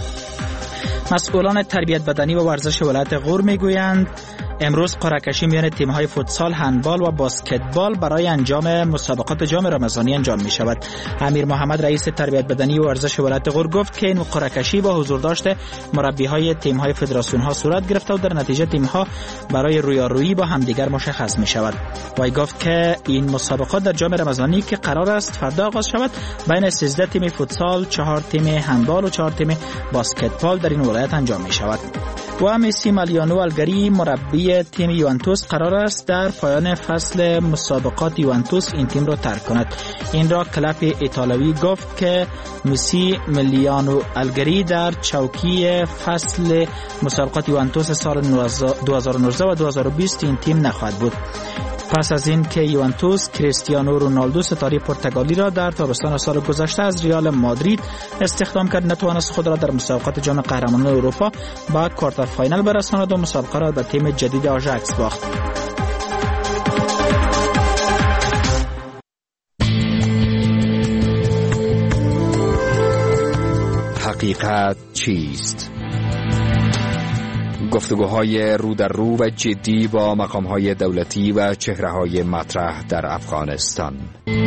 مسئولان تربیت بدنی و ورزش ولایت غور میگویند امروز قرعه کشی میان تیم‌های فوتسال، هندبال و باسکتبال برای انجام مسابقات جام رمضانی انجام می شود. امیر محمد رئیس تربیت بدنی و ورزش ولایت غور گفت که این قرعه کشی با حضور داشته مربی‌های تیم‌های فدراسیون‌ها صورت گرفته و در نتیجه تیم‌ها برای رویارویی با همدیگر مشخص می شود. وی گفت که این مسابقات در جام رمضانی که قرار است فردا آغاز شود بین سیزده تیم فوتسال، چهار تیم هندبال و چهار تیم باسکتبال در این ولایت انجام می شود. و مسی مالیانو الگری مربی تیم یوونتوس قرار است در پایان فصل مسابقات یوونتوس این تیم را ترک کند. این را کلاب ایتالوی گفت که مسی مالیانو الگری در چوکی فصل مسابقات یوونتوس سال دو هزار و نوزده و دو هزار و بیست این تیم نخواهد بود. پس از این که یوونتوس کریستیانو رونالدو ستاره پرتغالی را در تابستان سال گذشته از ریال مادرید استخدام کرد، نتوانست خود را در مسابقات جام قهرمانان اروپا با کوارتر فاینال برساند و مسابقه را به تیم جدید آژاکس باخت. حقیقت چیست؟ گفتگوهای رو در رو و جدی با مقام‌های دولتی و چهره‌های مطرح در افغانستان.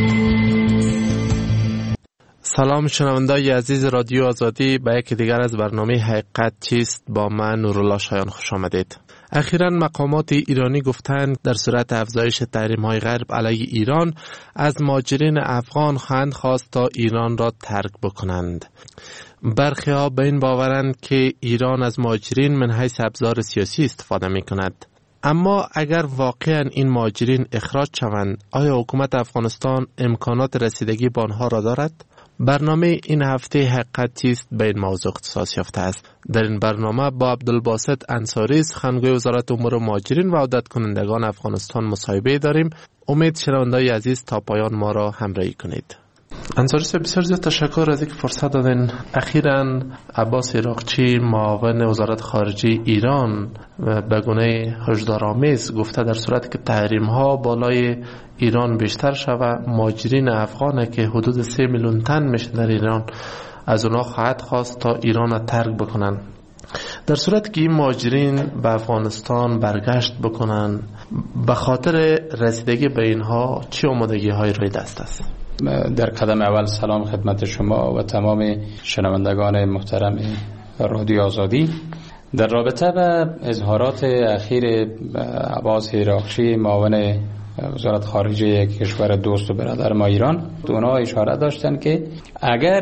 سلام شنوندگان عزیز رادیو آزادی، به یکی دیگر از برنامه حقیقت چیست با من نورالله شایان خوش آمدید. اخیراً مقامات ایرانی گفتند در صورت افزایش تحریم‌های غرب علیه ایران از مهاجرین افغان خواهند خواست تا ایران را ترک بکنند. برخی ها به این باورند که ایران از مهاجرین من حیث ابزار سیاسی استفاده می کند. اما اگر واقعا این مهاجرین اخراج شوند، آیا حکومت افغانستان امکانات رسیدگی به آنها را دارد؟ برنامه این هفته حقیقت چیست به این موضوع اختصاص یافته است. در این برنامه با عبدالباسط انصاری سخنگوی وزارت امور مهاجرین و عودت کنندگان افغانستان مصاحبه داریم. امید شنوندگان عزیز تا پایان ما را همراهی کنید. انصاری صاحب بسیار زیاد تشکر از اینکه فرصت دادین. اخیراً عباس عراقچی معاون وزارت خارجه ایران به گونه هشدارآمیز گفته در صورتی که تحریم ها بالای ایران بیشتر شود، مهاجرین افغان که حدود سه میلیون تن میشه در ایران، از اونا خواهد خواست تا ایران را ترک بکنن. در صورتی که این مهاجرین به افغانستان برگشت بکنن، به خاطر رسیدگی به اینها چه آمادگی های روی دست است؟ در قدم اول سلام خدمت شما و تمام شنوندگان محترم رادیو آزادی. در رابطه با اظهارات اخیر عباس عراقچی معاون وزارت خارجه کشور دوست و برادر ما ایران، اونا اشاره داشتن که اگر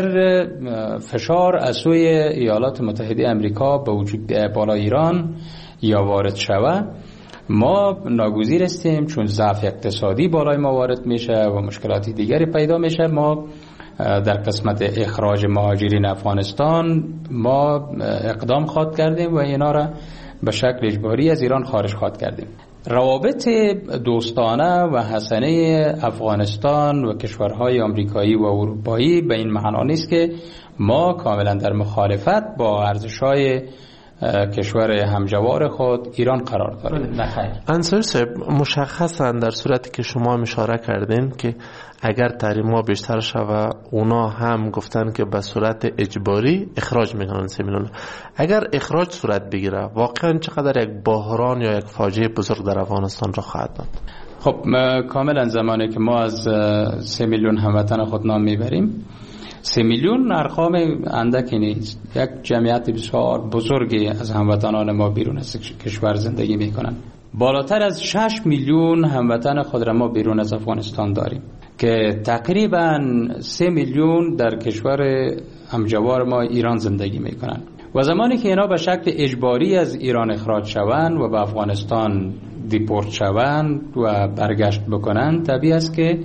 فشار از سوی ایالات متحده آمریکا به وجود بالا ایران یا وارد شود، ما ناگزیر هستیم چون ضعف اقتصادی بالای ما وارد میشه و مشکلات دیگری پیدا میشه. ما در قسمت اخراج مهاجرین افغانستان ما اقدام خواد کردیم و اینا را به شکل اجباری از ایران خارج خواد کردیم. روابط دوستانه و حسنه افغانستان و کشورهای آمریکایی و اروپایی به این معنا نیست که ما کاملا در مخالفت با ارزش‌های کشور همجوار خود ایران قرار داریم. انصاری صاحب، مشخصا در صورتی که شما اشاره کردین که اگر تحریم ها بیشتر شود، اونا هم گفتن که به صورت اجباری اخراج میکنن سه میلیون. اگر اخراج صورت بگیره، واقعا چقدر یک بحران یا یک فاجعه بزرگ در افغانستان را خواهد داد؟ خب کاملا زمانی که ما از سه میلیون هموطن خود نام میبریم، سه میلیون ارقام اندکی نیست. یک جمعیت بسیار بزرگی از هموطنان ما بیرون از کشور زندگی میکنن. بالاتر از شش میلیون هموطن خود را ما بیرون از افغانستان داریم که تقریبا سه میلیون در کشور همجوار ما ایران زندگی میکنن. و زمانی که اینا به شکل اجباری از ایران اخراج شوند و به افغانستان دیپورت شوند و برگشت بکنن، طبیعی است که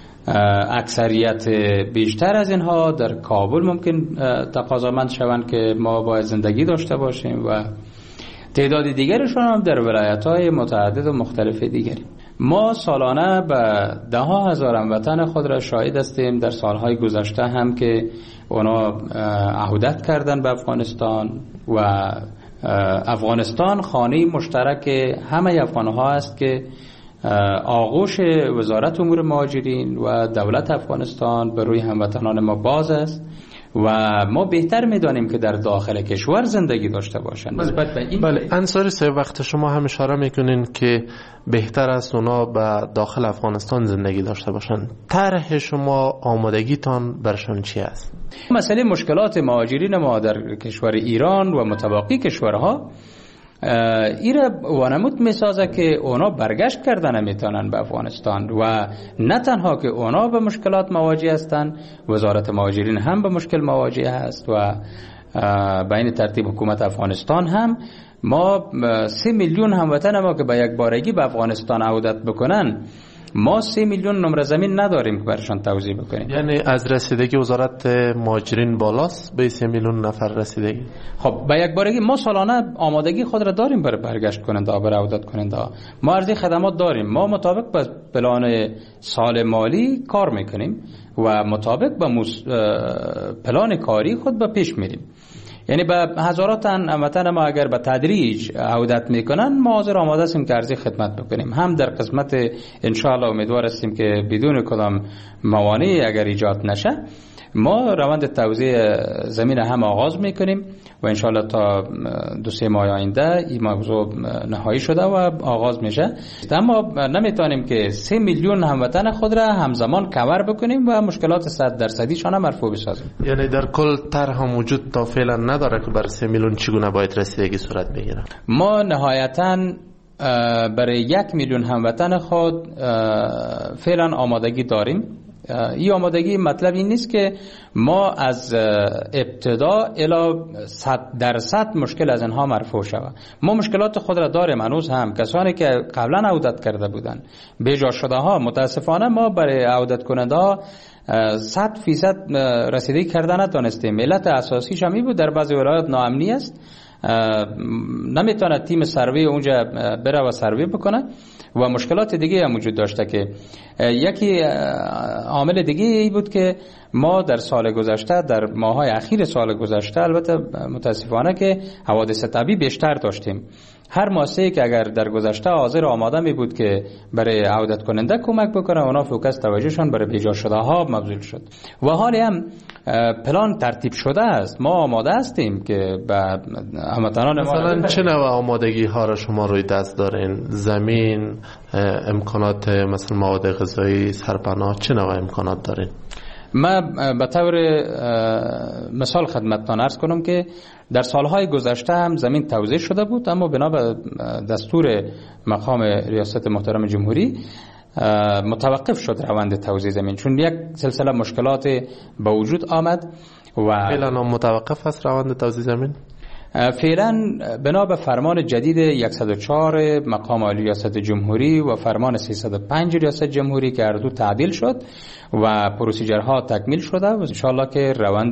اکثریت بیشتر از اینها در کابل ممکن تقاضامند شوند که ما باید زندگی داشته باشیم و تعداد دیگرشون هم در ولایت‌های متعدد و مختلف دیگری. ما سالانه به ده ها هزار هموطن خود را شاهد هستیم در سالهای گذشته هم که اونا عهدت کردن به افغانستان و افغانستان خانه مشترک همه افغان‌ها است که آغوش وزارت امور مهاجرین و دولت افغانستان به روی هموطنان ما باز است و ما بهتر میدانیم که در داخل کشور زندگی داشته باشند. نسبت به این بله انصاری صاحب، وقت شما هم اشاره میکنین که بهتر است اونا به داخل افغانستان زندگی داشته باشند. طرح شما، آمادگیتان برشان چی است؟ مسئله مشکلات مهاجرین ما در کشور ایران و متباقی کشورها ایره وانمود میسازه که اونا برگشت کردن میتونن به افغانستان و نه تنها که اونا به مشکلات مواجه هستن، وزارت مهاجرین هم به مشکل مواجه هست و بین ترتیب حکومت افغانستان هم. ما سه میلیون هموطن ما که به یک بارگی به افغانستان عودت بکنن، ما سه میلیون نمره زمین نداریم که برشان توزیع بکنیم. یعنی از رسیدگی وزارت مهاجرین بالاست به سه میلیون نفر رسیدگی. خب به یک بارگی ما سالانه آمادگی خود را داریم برای برگشت کننده ها، برای عودت کننده ها. ما عرضی خدمات داریم. ما مطابق با پلان سال مالی کار میکنیم و مطابق با پلان کاری خود به پیش میریم. یعنی به هزارات تن هموطن ما اگر به تدریج عودت میکنن، ما حاضر آماده هستیم که عرضی خدمت بکنیم. هم در قسمت انشاءالله امیدوار هستیم که بدون کدام موانعی اگر ایجاد نشه، ما روند توزیع زمین هم آغاز میکنیم و انشاءالله تا دو سه ماه آینده این موضوع نهایی شده و آغاز میشه. اما نمیتونیم که سه میلیون هموطن خود را همزمان کور بکنیم و مشکلات صد درصدیشان هم مرفوع بسازیم. یعنی در کل طرح هم وجود تا فعلا نداره که برای سه میلیون چگونه باید رسیدگی صورت بگیره؟ ما نهایتاً برای یک میلیون هموطن خود فعلا آمادگی داریم. این آمادگی مطلب این نیست که ما از ابتدا الی صد درصد مشکل از اینها مرفوع شود. ما مشکلات خود را داریم هنوز هم. کسانی که قبلا عودت کرده بودن، بیجا شده ها، متاسفانه ما برای عودت کننده ها صد فیصد رسیدگی کردن نتونستیم. علت اساسیش هم بود در بعضی ولایات ناامنی است، نمیتونه تیم سروی اونجا بره و سروی بکنه و مشکلات دیگه هم وجود داشته که یکی عامل دیگه ای بود که ما در سال گذشته در ماهای اخیر سال گذشته البته متاسفانه که حوادث طبیعی بیشتر داشتیم. هر مؤسسه‌ای که اگر در گذشته حاضر آماده می بود که برای عودت کننده کمک بکنه، اونا فوکس توجهشون برای بیجا شده ها مبذول شد و حالی هم پلان ترتیب شده است. ما آماده هستیم که به هموطنان ما مثلا چه نوع آمادگی ها را شما روی دست دارین؟ زمین، امکانات مثلا مواد غذایی، سرپناه، چه نوع امکانات دارین؟ ما به طور مثال خدمتتان عرض کنم که در سالهای گذشته هم زمین توزیع شده بود، اما بنا به دستور مقام ریاست محترم جمهوری متوقف شد روند توزیع زمین، چون یک سلسله مشکلات به وجود آمد و فعلا متوقف است روند توزیع زمین. فعلا بنا به فرمان جدید صد و چهار مقام عالی ریاست جمهوری و فرمان سیصد و پنج ریاست جمهوری که هر دو تعدیل شد و پروسیجرها تکمیل شده و انشالله که روند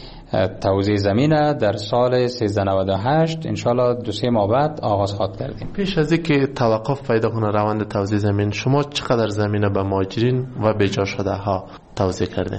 توزیع زمین در سال سیزده نود و هشت انشالله دو سه ماه بعد آغاز خواهد کردیم. پیش از اینکه توقف پیدا کنه روند توزیع زمین، شما چقدر زمین به مهاجرین و بیجا شده ها توزیع کردین؟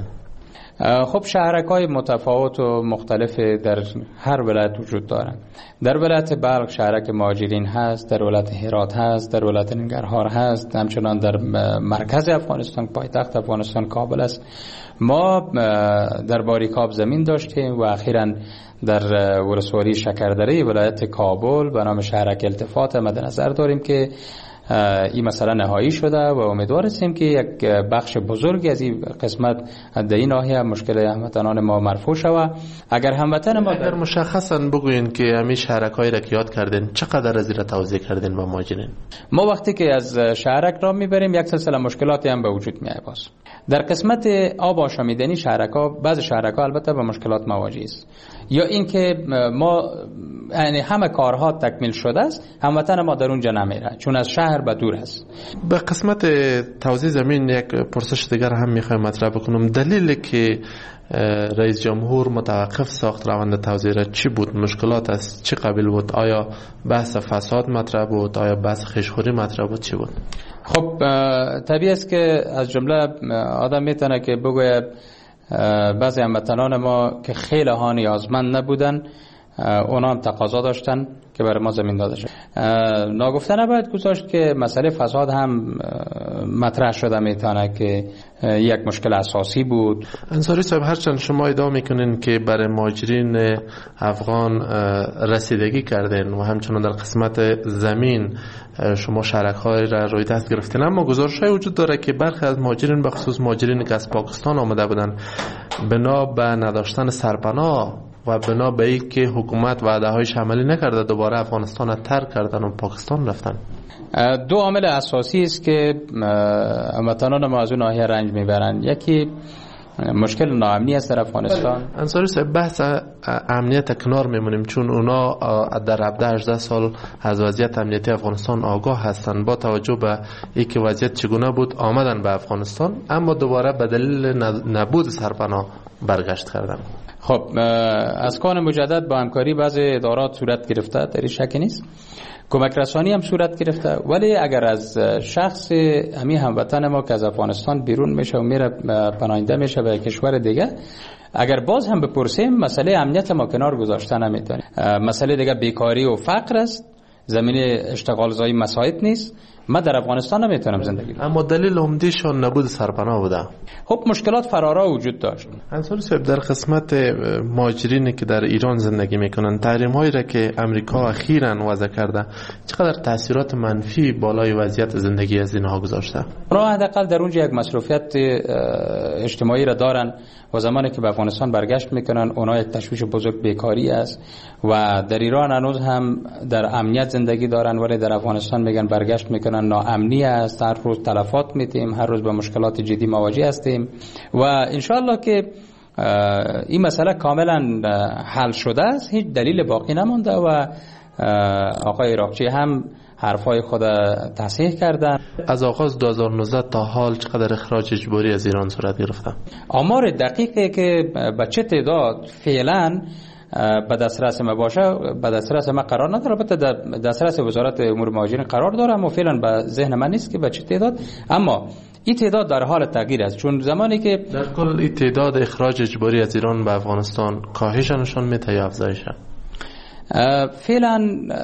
خب شهرک‌های متفاوت و مختلف در هر ولایت وجود دارند. در ولایت بلخ شهرک مهاجرین هست، در ولایت هرات هست، در ولایت ننگرهار هست، همچنان در مرکز افغانستان پایتخت افغانستان کابل است. ما در باریکاب زمین داشتیم و اخیراً در ولسوالی شکردره ولایت کابل به نام شهرک التفات مد نظر داریم که این مسئله نهایی شده و امیدوار هستیم که یک بخش بزرگی از این قسمت در این ناحیه مشکل هموطنان ما مرفوع شود. اگر هموطن ما اگر مشخصا بگوین که همین شهرک‌هایی را که یاد کردین چقدر از این را توزیع کردین به مهاجرین؟ ما وقتی که از شهرک را میبریم یک سلسله مشکلاتی هم به وجود میاد. باز در قسمت آب آشامیدنی شهرک‌ها، بعض شهرک‌ها البته با مشکلات مواجه است، یا اینکه ما یعنی همه کارها تکمیل شده است، هموطن ما در اونجا نمیره چون از شهر به دور است. به قسمت توزیع زمین یک پرسش دیگر هم میخوایم مطرح بکنم. دلیلی که رئیس جمهور متوقف ساخت روند توزیع را چی بود؟ مشکلات از چی قبیل بود؟ آیا بحث فساد مطرح بود؟ آیا بحث خشخوری مطرح بود؟ چی بود؟ خب طبیعی است که از جمله آدم میتونه که بگوید بعضی هموطنان ما که خیلی ها نیازمند نبودن، اونا هم تقاضا داشتن که برای ما زمین داده شد. ناگفته نباید گذاشت که مسئله فساد هم مطرح شده میتونه که یک مشکل اساسی بود. انصاری صاحب، هرچند شما ادعا میکنین که برای مهاجرین افغان رسیدگی کردین و همچنان در قسمت زمین شما شرک‌های را روی دست گرفتین، اما گزارش‌های وجود داره که برخی از مهاجرین به خصوص مهاجرین که از پاکستان آمده بودن بنا به نداشتن سرپناه و بنا به این که حکومت وعده هایش عملی نکرده دوباره افغانستان را ترک کردن و پاکستان رفتن. دو عامل اساسی است که هموطنان ما از اون ناحیه رنج میبرند. یکی مشکل ناامنی است در افغانستان. انصاری صاحب، بحث امنیت کنار میمونیم چون اونا در هفده هجده سال از وضعیت امنیتی افغانستان آگاه هستند. با توجه به اینکه وضعیت چگونه بود آمدن به افغانستان، اما دوباره به دلیل نبود سرپناه برگشت کردن. خب از کان مجدد با همکاری بعضی ادارات صورت گرفته، در این شکی نیست. کمک رسانی هم صورت گرفته، ولی اگر از شخص همین هموطن ما که از افغانستان بیرون میشه و میره پناهنده میشه به کشور دیگه، اگر باز هم بپرسیم مسئله امنیت ما کنار گذاشته نمیتونه. مسئله دیگه بیکاری و فقر است، زمین اشتغال زایی مساعد نیست. من در افغانستان نمیتونم زندگی کنم. اما دلیل عمده‌شون نبود سرپناه بوده. خب مشکلات فرارا وجود داشت. انصاری صاحب، در قسمت مهاجرینی که در ایران زندگی میکنن، تحریم‌هایی را که امریکا اخیراً وضع کرده چقدر تاثیرات منفی بالای وضعیت زندگی از اینها گذاشته؟ را حداقل در اونجا یک مصروفیت اجتماعی را دارن و زمانی که به افغانستان برگشت میکنن اونا یک تشویش بزرگ بیکاری است و در ایران هنوز هم در امنیت زندگی دارن، ولی در افغانستان میگن برگشت میکنن ناامنی است، هر روز تلفات میتیم، هر روز با مشکلات جدی مواجه هستیم و انشالله که این مسئله کاملا حل شده است، هیچ دلیل باقی نمانده و آقای عراقچی هم حرفای خود تصحیح کردن. از آغاز دو هزار و نوزده تا حال چقدر اخراج اجباری از ایران صورت گرفته؟ آمار دقیقی که به چه تعداد فعلا به دسترس ما باشه به دسترس ما قرار نداره، البته در دسترس وزارت امور مهاجرین قرار داره اما فعلا به ذهن من نیست که به چه تعداد، اما این تعداد در حال تغییر است، چون زمانی که در کل این تعداد اخراج اجباری از ایران به افغانستان کاهش نشان میده یا افزایش؟ فعلا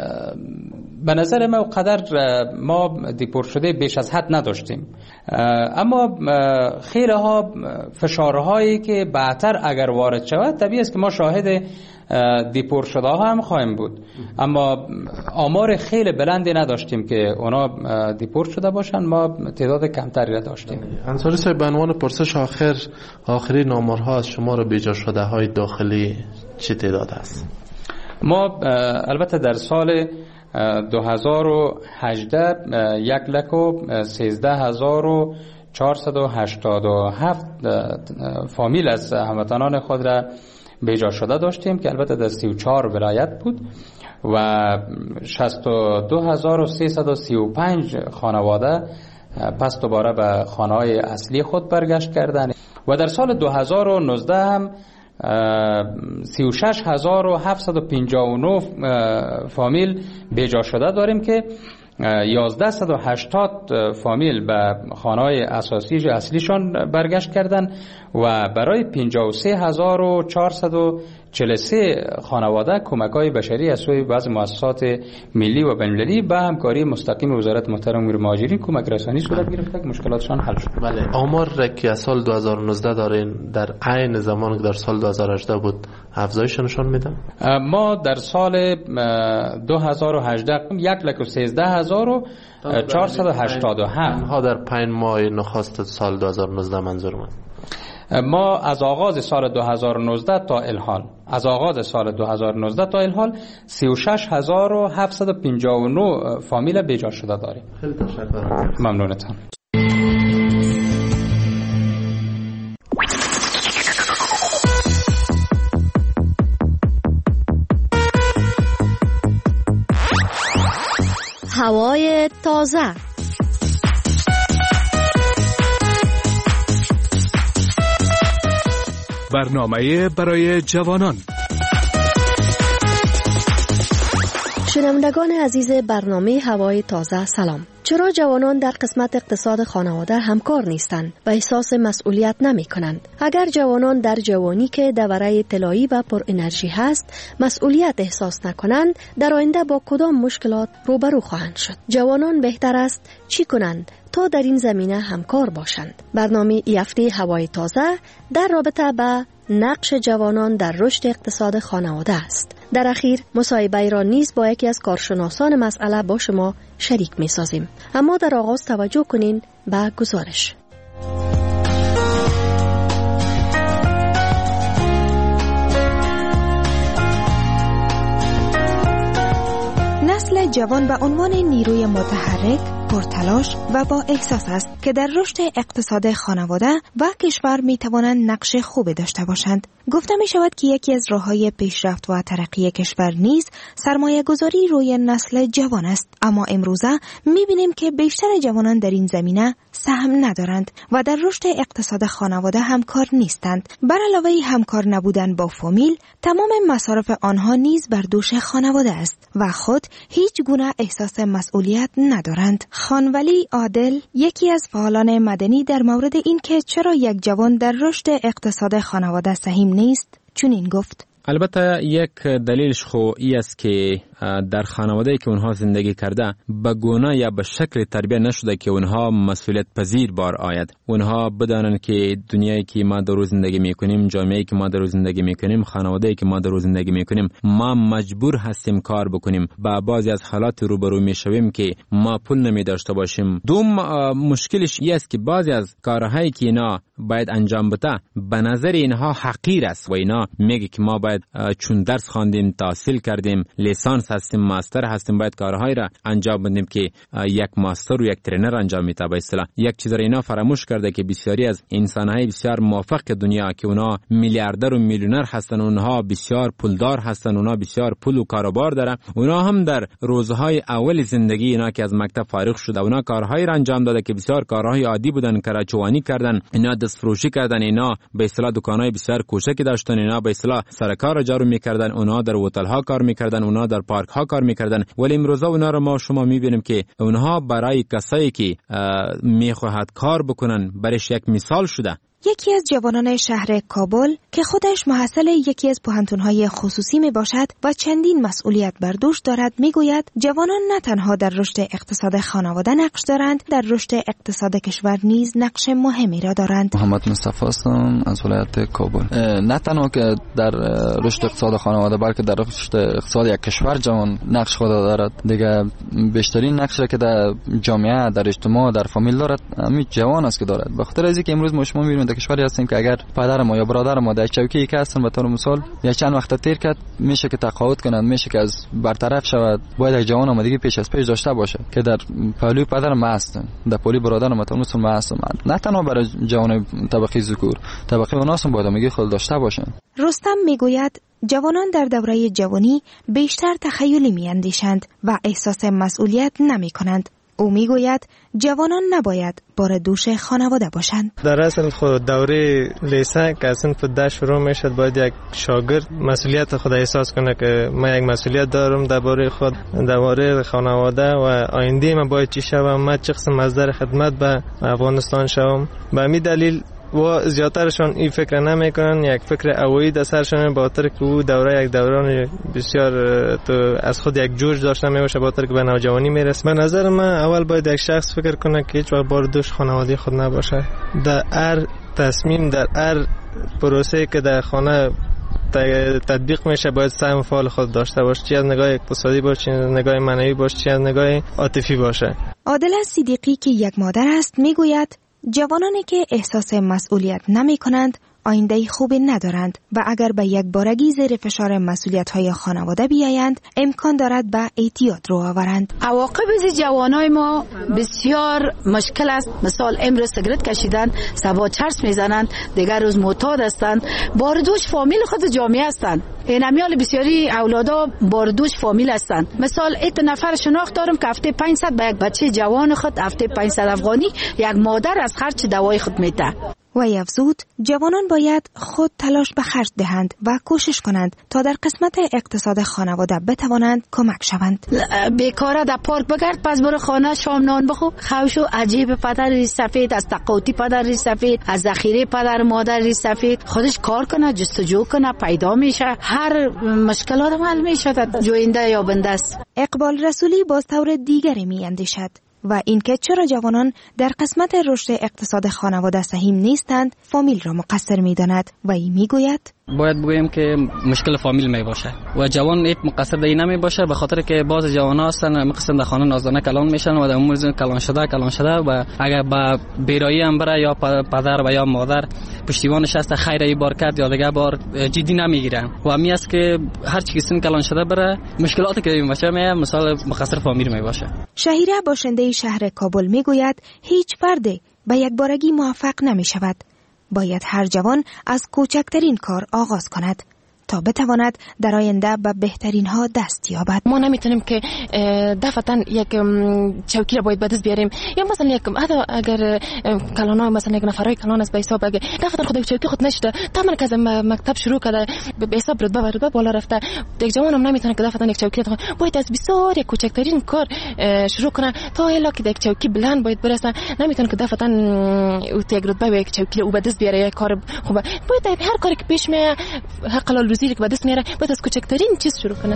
به نظر ما قدر ما دیپورت شده بیش از حد نداشتیم، اما خیلی ها فشارهایی که بعدتر اگر وارد شود طبیعی است که ما شاهد دیپورت شده ها هم خواهیم بود، اما آمار خیلی بلندی نداشتیم که اونا دیپورت شده باشن، ما تعداد کمتری را داشتیم. انصاری صاحب، به عنوان پرسش آخر آخرین آمارها از شمار بیجا شده های داخلی چه تعداد است؟ ما البته در سال دو هزار و هجده یک لک و سیزده هزار و چهارصد و هشتاد و هفت فامیل از هموطنان خود را بیجا شده داشتیم که البته در سی و چهار ولایت بود و شصت و دو هزار و سیصد و سی و پنج خانواده پس دوباره به خانه‌های اصلی خود برگشت کردن و در سال دو هزار و نوزده هم سی و شش هزار و هفتصد و پنجاه و نه فامیل بیجا شده داریم که یازده و هشتاد فامیل به خانه‌های اساسی اصلیشان برگشت کردن و برای پنجاه و سه هزار و چهارصد و چهل و سه خانواده کمک‌های بشری از سوی بعض مؤسسات ملی و بین‌المللی به همکاری مستقیم وزارت محترم امور مهاجرین کمک رسانی صورت گرفته که مشکلاتشان حل شد. بله، آمار که از سال دو هزار و نوزده دارین در عین زمانی که در سال دو هزار و هجده بود افزایش نشان میده؟ ما در سال دو هزار و هجده یک لک و سیزده هزار و چهارصد و هشتاد و هفت ها در پنج ماه نخست سال دو هزار و نوزده منظور من. ما از آغاز سال دو هزار و نوزده تا الحال از آغاز سال دو هزار و نوزده تا الحال سی و شش هزار و هفتصد و پنجاه و نه فامیل بیجا شده داریم. خیلی تشکر. ممنونتم. هوای تازه. برنامه برای جوانان. شنوندگان عزیز برنامه هوای تازه سلام. چرا جوانان در قسمت اقتصاد خانواده همکار نیستند و احساس مسئولیت نمی کنند؟ اگر جوانان در جوانی که دوره طلایی و پر انرژی هست مسئولیت احساس نکنند، در آینده با کدام مشکلات روبرو خواهند شد؟ جوانان بهتر است چی کنند تا در این زمینه همکار باشند؟ برنامه ای هفته هوای تازه در رابطه با نقش جوانان در رشد اقتصاد خانواده است. در اخیر مصاحبه را نیز با یکی از کارشناسان مسئله با شما شریک می سازیم. اما در آغاز توجه کنین به گزارش. نسل جوان به عنوان نیروی متحرک، پرتلاش و با احساس است که در رشد اقتصاد خانواده و کشور می توانند نقش خوبی داشته باشند. گفته می شود که یکی از راه‌های پیشرفت و ترقی کشور نیز سرمایه گذاری روی نسل جوان است، اما امروزه می بینیم که بیشتر جوانان در این زمینه سهم ندارند و در رشد اقتصاد خانواده همکار نیستند. بر علاوه همکار نبودن با فامیل، تمام مصارف آنها نیز بر دوش خانواده است و خود هیچ گونه احساس مسئولیت ندارند. خانولی عادل، یکی از فعالان مدنی، در مورد این که چرا یک جوان در رشد اقتصاد خانواده سهیم نیست چنین گفت: البته یک دلیلش خو ای است که در خانواده‌ای که اونها زندگی کرده به گونه یا به شکل تربیت نشده که اونها مسئولیت پذیر بار آید. اونها بدانند که دنیایی که ما در زندگی میکنیم، جامعه‌ای که ما در زندگی میکنیم، خانواده‌ای که ما در زندگی میکنیم، ما مجبور هستیم کار بکنیم. با بعضی از حالات روبرو میشویم که ما پول نمی داشته باشیم. دوم مشکلش ای است که بعضی از کارهایی که اینا باید انجام بده به نظر اینها حقیر است و اینا میگه که ما باید باید چون درس خواندیم، تحصیل کردیم، لیسانس هستیم، ماستر هستیم، باید کارهایی را انجام بدیم که یک ماستر و یک ترینر انجام میده. به اصطلاح یک چیز را اینا فراموش کرده که بسیاری از انسان‌های بسیار موفق دنیا که اونا میلیاردر و میلیونر هستن، اونها بسیار پولدار هستن، اونها بسیار پول و کاروبار دارن، اونا هم در روزهای اول زندگی اینا که از مکتب فارغ شده اونا کارهایی را انجام داده که بسیار کارهای عادی بودن، کراچوانی کردن، اینا دستفروشی کردن، اینا به اصطلاح دکانای بسیار کوچکی داشتن، اینا به اصطلاح سر کار جارو میکردن، اونا در هتل ها کار میکردن، اونا در پارک ها کار میکردن. ولی امروز اونا رو ما شما میبینیم که اونها برای کسایی که میخواهد کار بکنن برایش یک مثال شده. یکی از جوانان شهر کابل که خودش محصل یکی از پوهنتون‌های خصوصی می باشد و چندین مسئولیت بر دوش دارد میگوید جوانان نه تنها در رشد اقتصاد خانواده نقش دارند، در رشد اقتصاد کشور نیز نقش مهمی را دارند. محمد مصطفی هستم از ولایت کابل. نه تنها که در رشد اقتصاد خانواده بلکه در رشد اقتصاد یک کشور جوان نقش خود دارد. دیگه بیشترین نقش که در جامعه، در اجتماع، در فامیل دارد همین جوان است که دارد. به خاطر اینکه امروز ما شما می‌بینید کشوری هستیم که اگر پدر ما یا برادر ما در چوکی که هستن به طور مثال یا چند وقت تیر کرد میشه که تقاعد کنند، میشه که از برطرف شود، باید یک جوان آمادگی پیش از پیش داشته باشه که در پهلوی پدر ما هستن، در پهلوی برادر ما طور مثال ما هستن. نه تنها برای جوان طبقه ذکور، طبقه اوناس هم باید آمادگی خود داشته باشن. رستم میگوید جوانان در دوره جوانی بیشتر تخیلی میاندیشند و احساس مسئولیت نمیکنند. او میگوید جوانان نباید بار دوش خانواده باشند. در اصل خود دوره لیسه که اصلا ده شروع میشد باید یک شاگرد مسئولیت خود احساس کنه که من یک مسئولیت دارم درباره خود، درباره خانواده و آینده من باید چی شوم، من چه قسم مصدر خدمت به افغانستان شوم. به همین دلیل و زیادترشان این فکر نمیکنن، یک فکر اوایی در سرشان، با خاطر که او دوره یک دوران بسیار تو از خود یک جوش داشته میباشه، با خاطر که به نوجوانی میرسه. به نظر من اول باید یک شخص فکر کنه که هیچ وقت بار دوش خانواده خود نباشه. در هر تصمیم، در هر پروسه که در خانه تطبیق میشه باید سهم فعال خود داشته باشه، چه از نگاه اقتصادی باشه، چه از نگاه معنوی باشه، چه از نگاه عاطفی باشه. عادل صدیقی که یک مادر است میگوید جوانانی که احساس مسئولیت نمی کنند آینده خوبی ندارند و اگر به یک بارگی زیر فشار مسئولیت‌های خانواده بیایند امکان دارد به اعتیاد رو آورند. عواقب از جوانای ما بسیار مشکل است. مثال امروز سیگرت کشیدن، صبح چرس میزنند، دیگر روز معتاد هستند، باردوش فامیل خود جامعه هستند. این امیال بسیاری اولادا باردوش فامیل هستند. مثال ایت نفر شناخت دارم که هفته پانصد به یک بچه جوان خود هفته پانصد افغانی یک مادر از خرج دوای خود میده. و افزود جوانان باید خود تلاش به خرج دهند و کوشش کنند تا در قسمت اقتصاد خانواده بتوانند کمک شوند. بیکاره در پارک بگرد، پس برو خانه شام نان بخو. خوشو عجیب پدر ری سفید، از تقاطی پدر ری سفید، از ذخیره پدر مادر ری سفید، خودش کار کنه، جستجو کنه، پیدا میشه، هر مشکلات حل میشه، جوینده یا بنده است. اقبال رسولی باز طور دیگری می اندیشد و اینکه چرا جوانان در قسمت رشد اقتصاد خانواده سهیم نیستند فامیل را مقصر می‌داند و این میگوید باید بگویم که مشکل فامیل می باشه و جوان ایت مقصر دی نمی باشه، به خاطر که بعض جوانا هستن مقصد در خانه نازدانه کلان میشن و در امور کلان شده کلان شده و اگر با بیرایی هم بره یا پدر و یا مادر پشتیبانش هست خیر ای بار کرد یا دیگه بار جدی نمیگیرن و همی است که هر چی سن کلان شده بره مشکلاتی که می باشه می مثال مقصر فامیل می باشه. شهیره باشنده شهر کابل میگوید هیچ فردی به یک بارگی موفق نمی شود. باید هر جوان از کوچکترین کار آغاز کند تا بتواند در آینده به بهترین ها دست یابد. ما نمیتونیم که دفعتا یک چوکی را باید به دست بیاریم یا مثلا یک حتی اگر کلانا مثلا یک نفرای کلان است به حساب اگر دفعتا خود چوکی خود نشده تمام که از مکتب شروع کرده به حساب رتبه و رتبه بالا رفته، یک جوان هم نمیتونه که دفعتا یک چوکی باید از بسیار یک کوچکترین کار شروع کنه تا الا که یک چوکی بلند باید برسه. نمیتونه که دفعتا یک رتبه و یک چوکی او به دست بیاره یک کار خوبه. باید هر کاری که پیش میاد حق روزی که به دست میاره باید از کوچکترین چیز شروع کنه.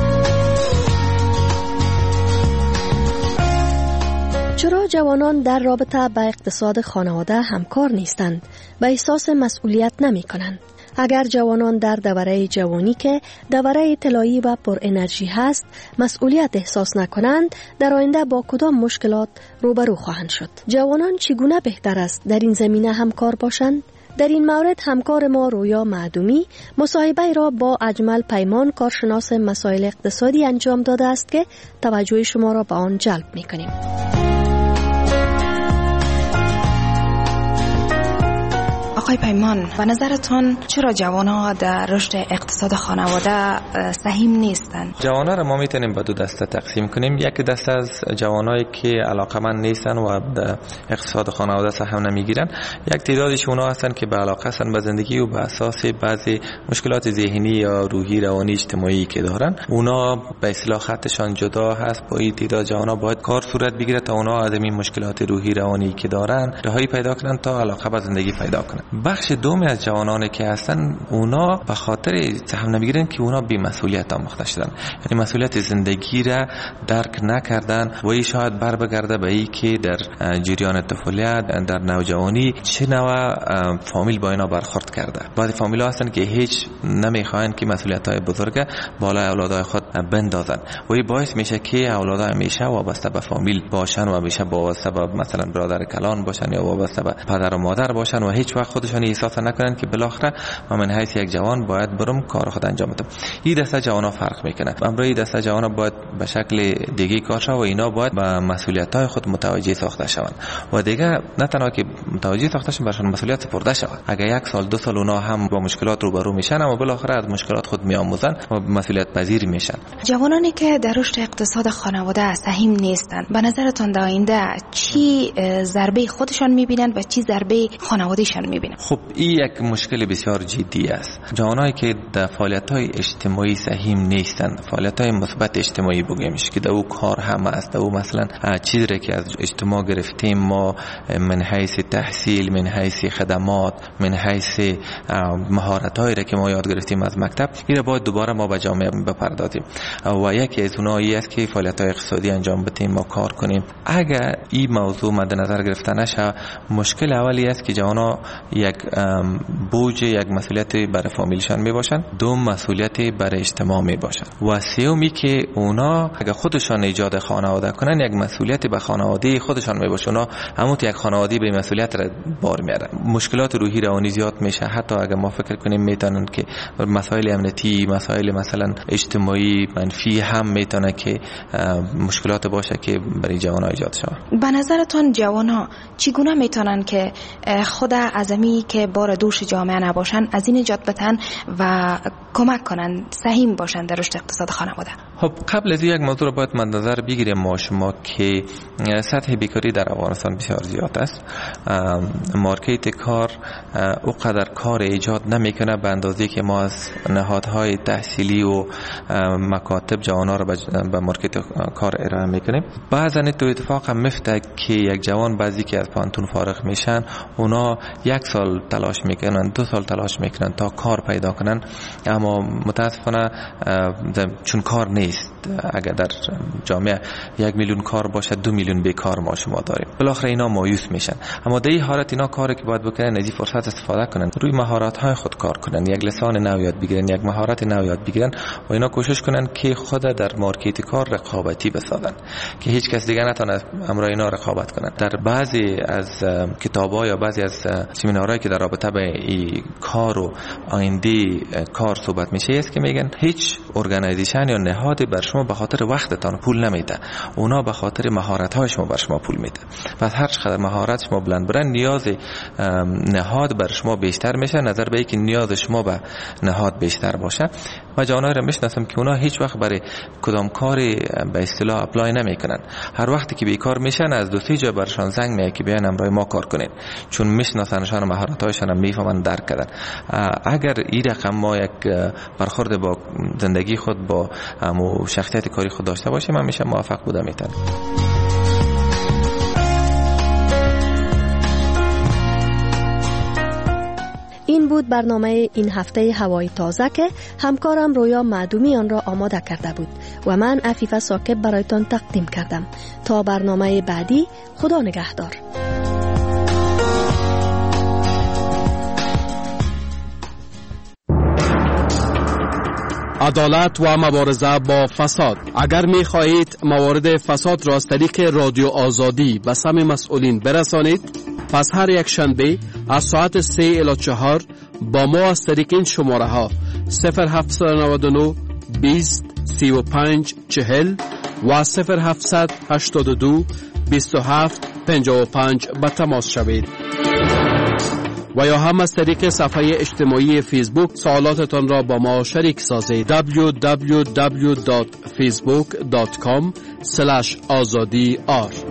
چرا جوانان در رابطه با اقتصاد خانواده همکار نیستند و احساس مسئولیت نمی کنند؟ اگر جوانان در دوره جوانی که دوره طلایی و پر انرژی هست مسئولیت احساس نکنند، در آینده با کدام مشکلات روبرو خواهند شد؟ جوانان چگونه بهتر است در این زمینه همکار باشند؟ در این مورد همکار ما رویا معدومی مصاحبه را با اجمل پیمان کارشناس مسائل اقتصادی انجام داده است که توجه شما را به آن جلب می‌کنیم. آقای پیمان، به نظرتون چرا جوان‌ها در رشد اقتصاد خانواده سهیم نیستند؟ جوان‌ها را ما میتونیم به دو دسته تقسیم کنیم. یک دسته از جوانایی که علاقه‌مند نیستن و در اقتصاد خانواده سهم نمیگیرن، یک تعدادش اونها هستن که به علاقه هستن به زندگی و به اساس بعضی مشکلات ذهنی یا روحی، روانی، اجتماعی که دارن، اونا به اصطلاح خطشان جدا هست. با این تعداد جوان‌ها باید کار صورت بگیره تا اونا از این مشکلات روحی، روانی که دارن رهایی پیدا کنن تا علاقه به زندگی پیدا کنن. بخش دومی از جوانانی که هستن اونا به خاطر سهم نمیگیرن که اونا بی مسئولیت آموخته شدن، یعنی مسئولیت زندگی را درک نکردن و این شاید بر بگرده به این که در جریان طفولیت، در نوجوانی چه نوع فامیل با اینا برخورد کرده. بعضی فامیل ها هستن که هیچ نمیخواین که مسئولیت های بزرگ بالای اولادای خود بندازن و این باعث میشه که اولادها همیشه وابسته به فامیل باشن و همیشه وابسته به مثلا برادر کلان باشن یا وابسته به پدر و مادر باشن و هیچ وقت خودشون احساس نکنن که بالاخره من حیث یک جوان باید برم کار خود انجام بدم. این دسته جوانا فرق میکنه. امروز این دسته جوانا باید به شکل دیگه کار شود و اینا باید به مسئولیت‌های خود متوجه ساخته شوند و دیگه نه تنها که متوجه ساخته شوند، برشون مسئولیت سپرده شود. اگر یک سال دو سال اونا هم با مشکلات روبرو میشن، اما بالاخره از مشکلات خود میآموزن و مسئولیت پذیر میشن. جوانانی که در رشد اقتصاد خانواده سهیم نیستند، به نظرتون در آینده چی ضربه خودشان میبینن و چی ضربه خانوادهشان میبینن؟ خب این یک مشکل بسیار جدی است. جوانایی که در فعالیت‌های اجتماعی سهیم نیستند، فعالیت‌های مثبت اجتماعی بگیمش که در او کار هم است، در او مثلا چیزی که از اجتماع گرفتیم ما من حیث تحصیل، من حیث خدمات، من حیث مهارت‌هایی که ما یاد گرفتیم از مکتب، این را باید دوباره ما به جامعه بپردازیم و یکی از اونایی است که فعالیت‌های اقتصادی انجام بدیم و کار کنیم. اگر این موضوع مد نظر گرفته نشه، مشکل اولی است که جوانا یک بوج، یک مسئولیت برای فامیلشان می باشن، دوم مسئولیت برای اجتماع می باشن و سومی که اونا اگر خودشان ایجاد خانواده کنن، یک مسئولیت به خانواده خودشان می باشه. اونا همون یک خانواده به مسئولیت را بار میارن. مشکلات روحی روانی زیاد میشه. حتی اگر ما فکر کنیم میتونن که مسائل امنیتی، مسائل مثلا اجتماعی منفی هم میتونه که مشکلات باشه که برای جوان‌ها ایجاد شود. به نظرتون جوان‌ها چگونه میتونن که خود عزمی که بار دوش جامعه نباشن از این نجات بدن و کمک کنن سهیم باشن در رشد اقتصاد خانواده؟ خب قبل از یک موضوع رو باید مد نظر بگیریم ما شما که سطح بیکاری در افغانستان بسیار زیاد است. مارکت کار اونقدر کار ایجاد نمیکنه به اندازه که ما از نهادهای تحصیلی و مکاتب جوانان رو به مارکت کار ارائه میکنیم. بعضا تو اتفاق هم میفته که یک جوان بعضی که از پانتون فارغ میشن، اونا یک سال تلاش میکنن، دو سال تلاش میکنن تا کار پیدا کنن، اما متاسفانه چون کار نیست. اگر در جامعه یک میلیون کار باشه، دو میلیون بیکار ما شما داریم. بالاخره اینا مایوس میشن. اما در این حالت اینا کاری که باید بکنن از این فرصت استفاده کنن، روی مهارت های خود کار کنن، یک لسان نو یاد بگیرن، یک مهارت نو یاد بگیرن و اینا کوشش کنن که خود در مارکت کار رقابتی بسازن که هیچ کس دیگه نتونه امر اینا رقابت کنن. در بعضی از کتاب‌ها یا بعضی از سمینارهایی که در رابطه به این کار و آینده کار صحبت میشه است که میگن هیچ ارگانایزیشن یا نهادی بر شما به خاطر وقتتان پول نمیده، اونا به خاطر مهارت‌های شما بر شما پول میده. پس هر چقدر مهارت شما بلند برن، نیاز نهاد بر شما بیشتر میشه، نظر به اینکه نیاز شما به نهاد بیشتر باشه. و جوانایی رو میشناسم که اونا هیچ وقت برای کدام کاری به اصطلاح اپلای نمیکنن. هر وقتی که بیکار میشن از دو سه جا برشان زنگ میاد که بیاین امروز ما کار کنین، چون میشناسنشان و مهارت‌هایشان هم میفهمن، درک کردن. اگر این رقم ما یک برخورد با زندگی خود، با همو شخصیت کاری خود داشته باشیم، من میشه موفق بودم میتونم. این بود برنامه این هفته هوای تازه که همکارم رویا معدومی آن را آماده کرده بود و من عفیفه ساکب برایتان تقدیم کردم. تا برنامه بعدی، خدا نگهدار. عدالت و مبارزه با فساد. اگر می خواهید موارد فساد را از طریق رادیو آزادی به سمع مسئولین برسانید، پس هر یک شنبه از ساعت سه الی چهار با ما از طریق این شماره ها صفر هفت نه نه بیست سی و پنج چهل و صفر هفت هشت دو بیست و هفت پنجاه و پنج به تماس شوید. و یا هم از طریق صفحه اجتماعی فیسبوک سوالاتتان را با ما شریک سازید. دبلیو دبلیو دبلیو دات فیسبوک دات کام اسلش آزادی آر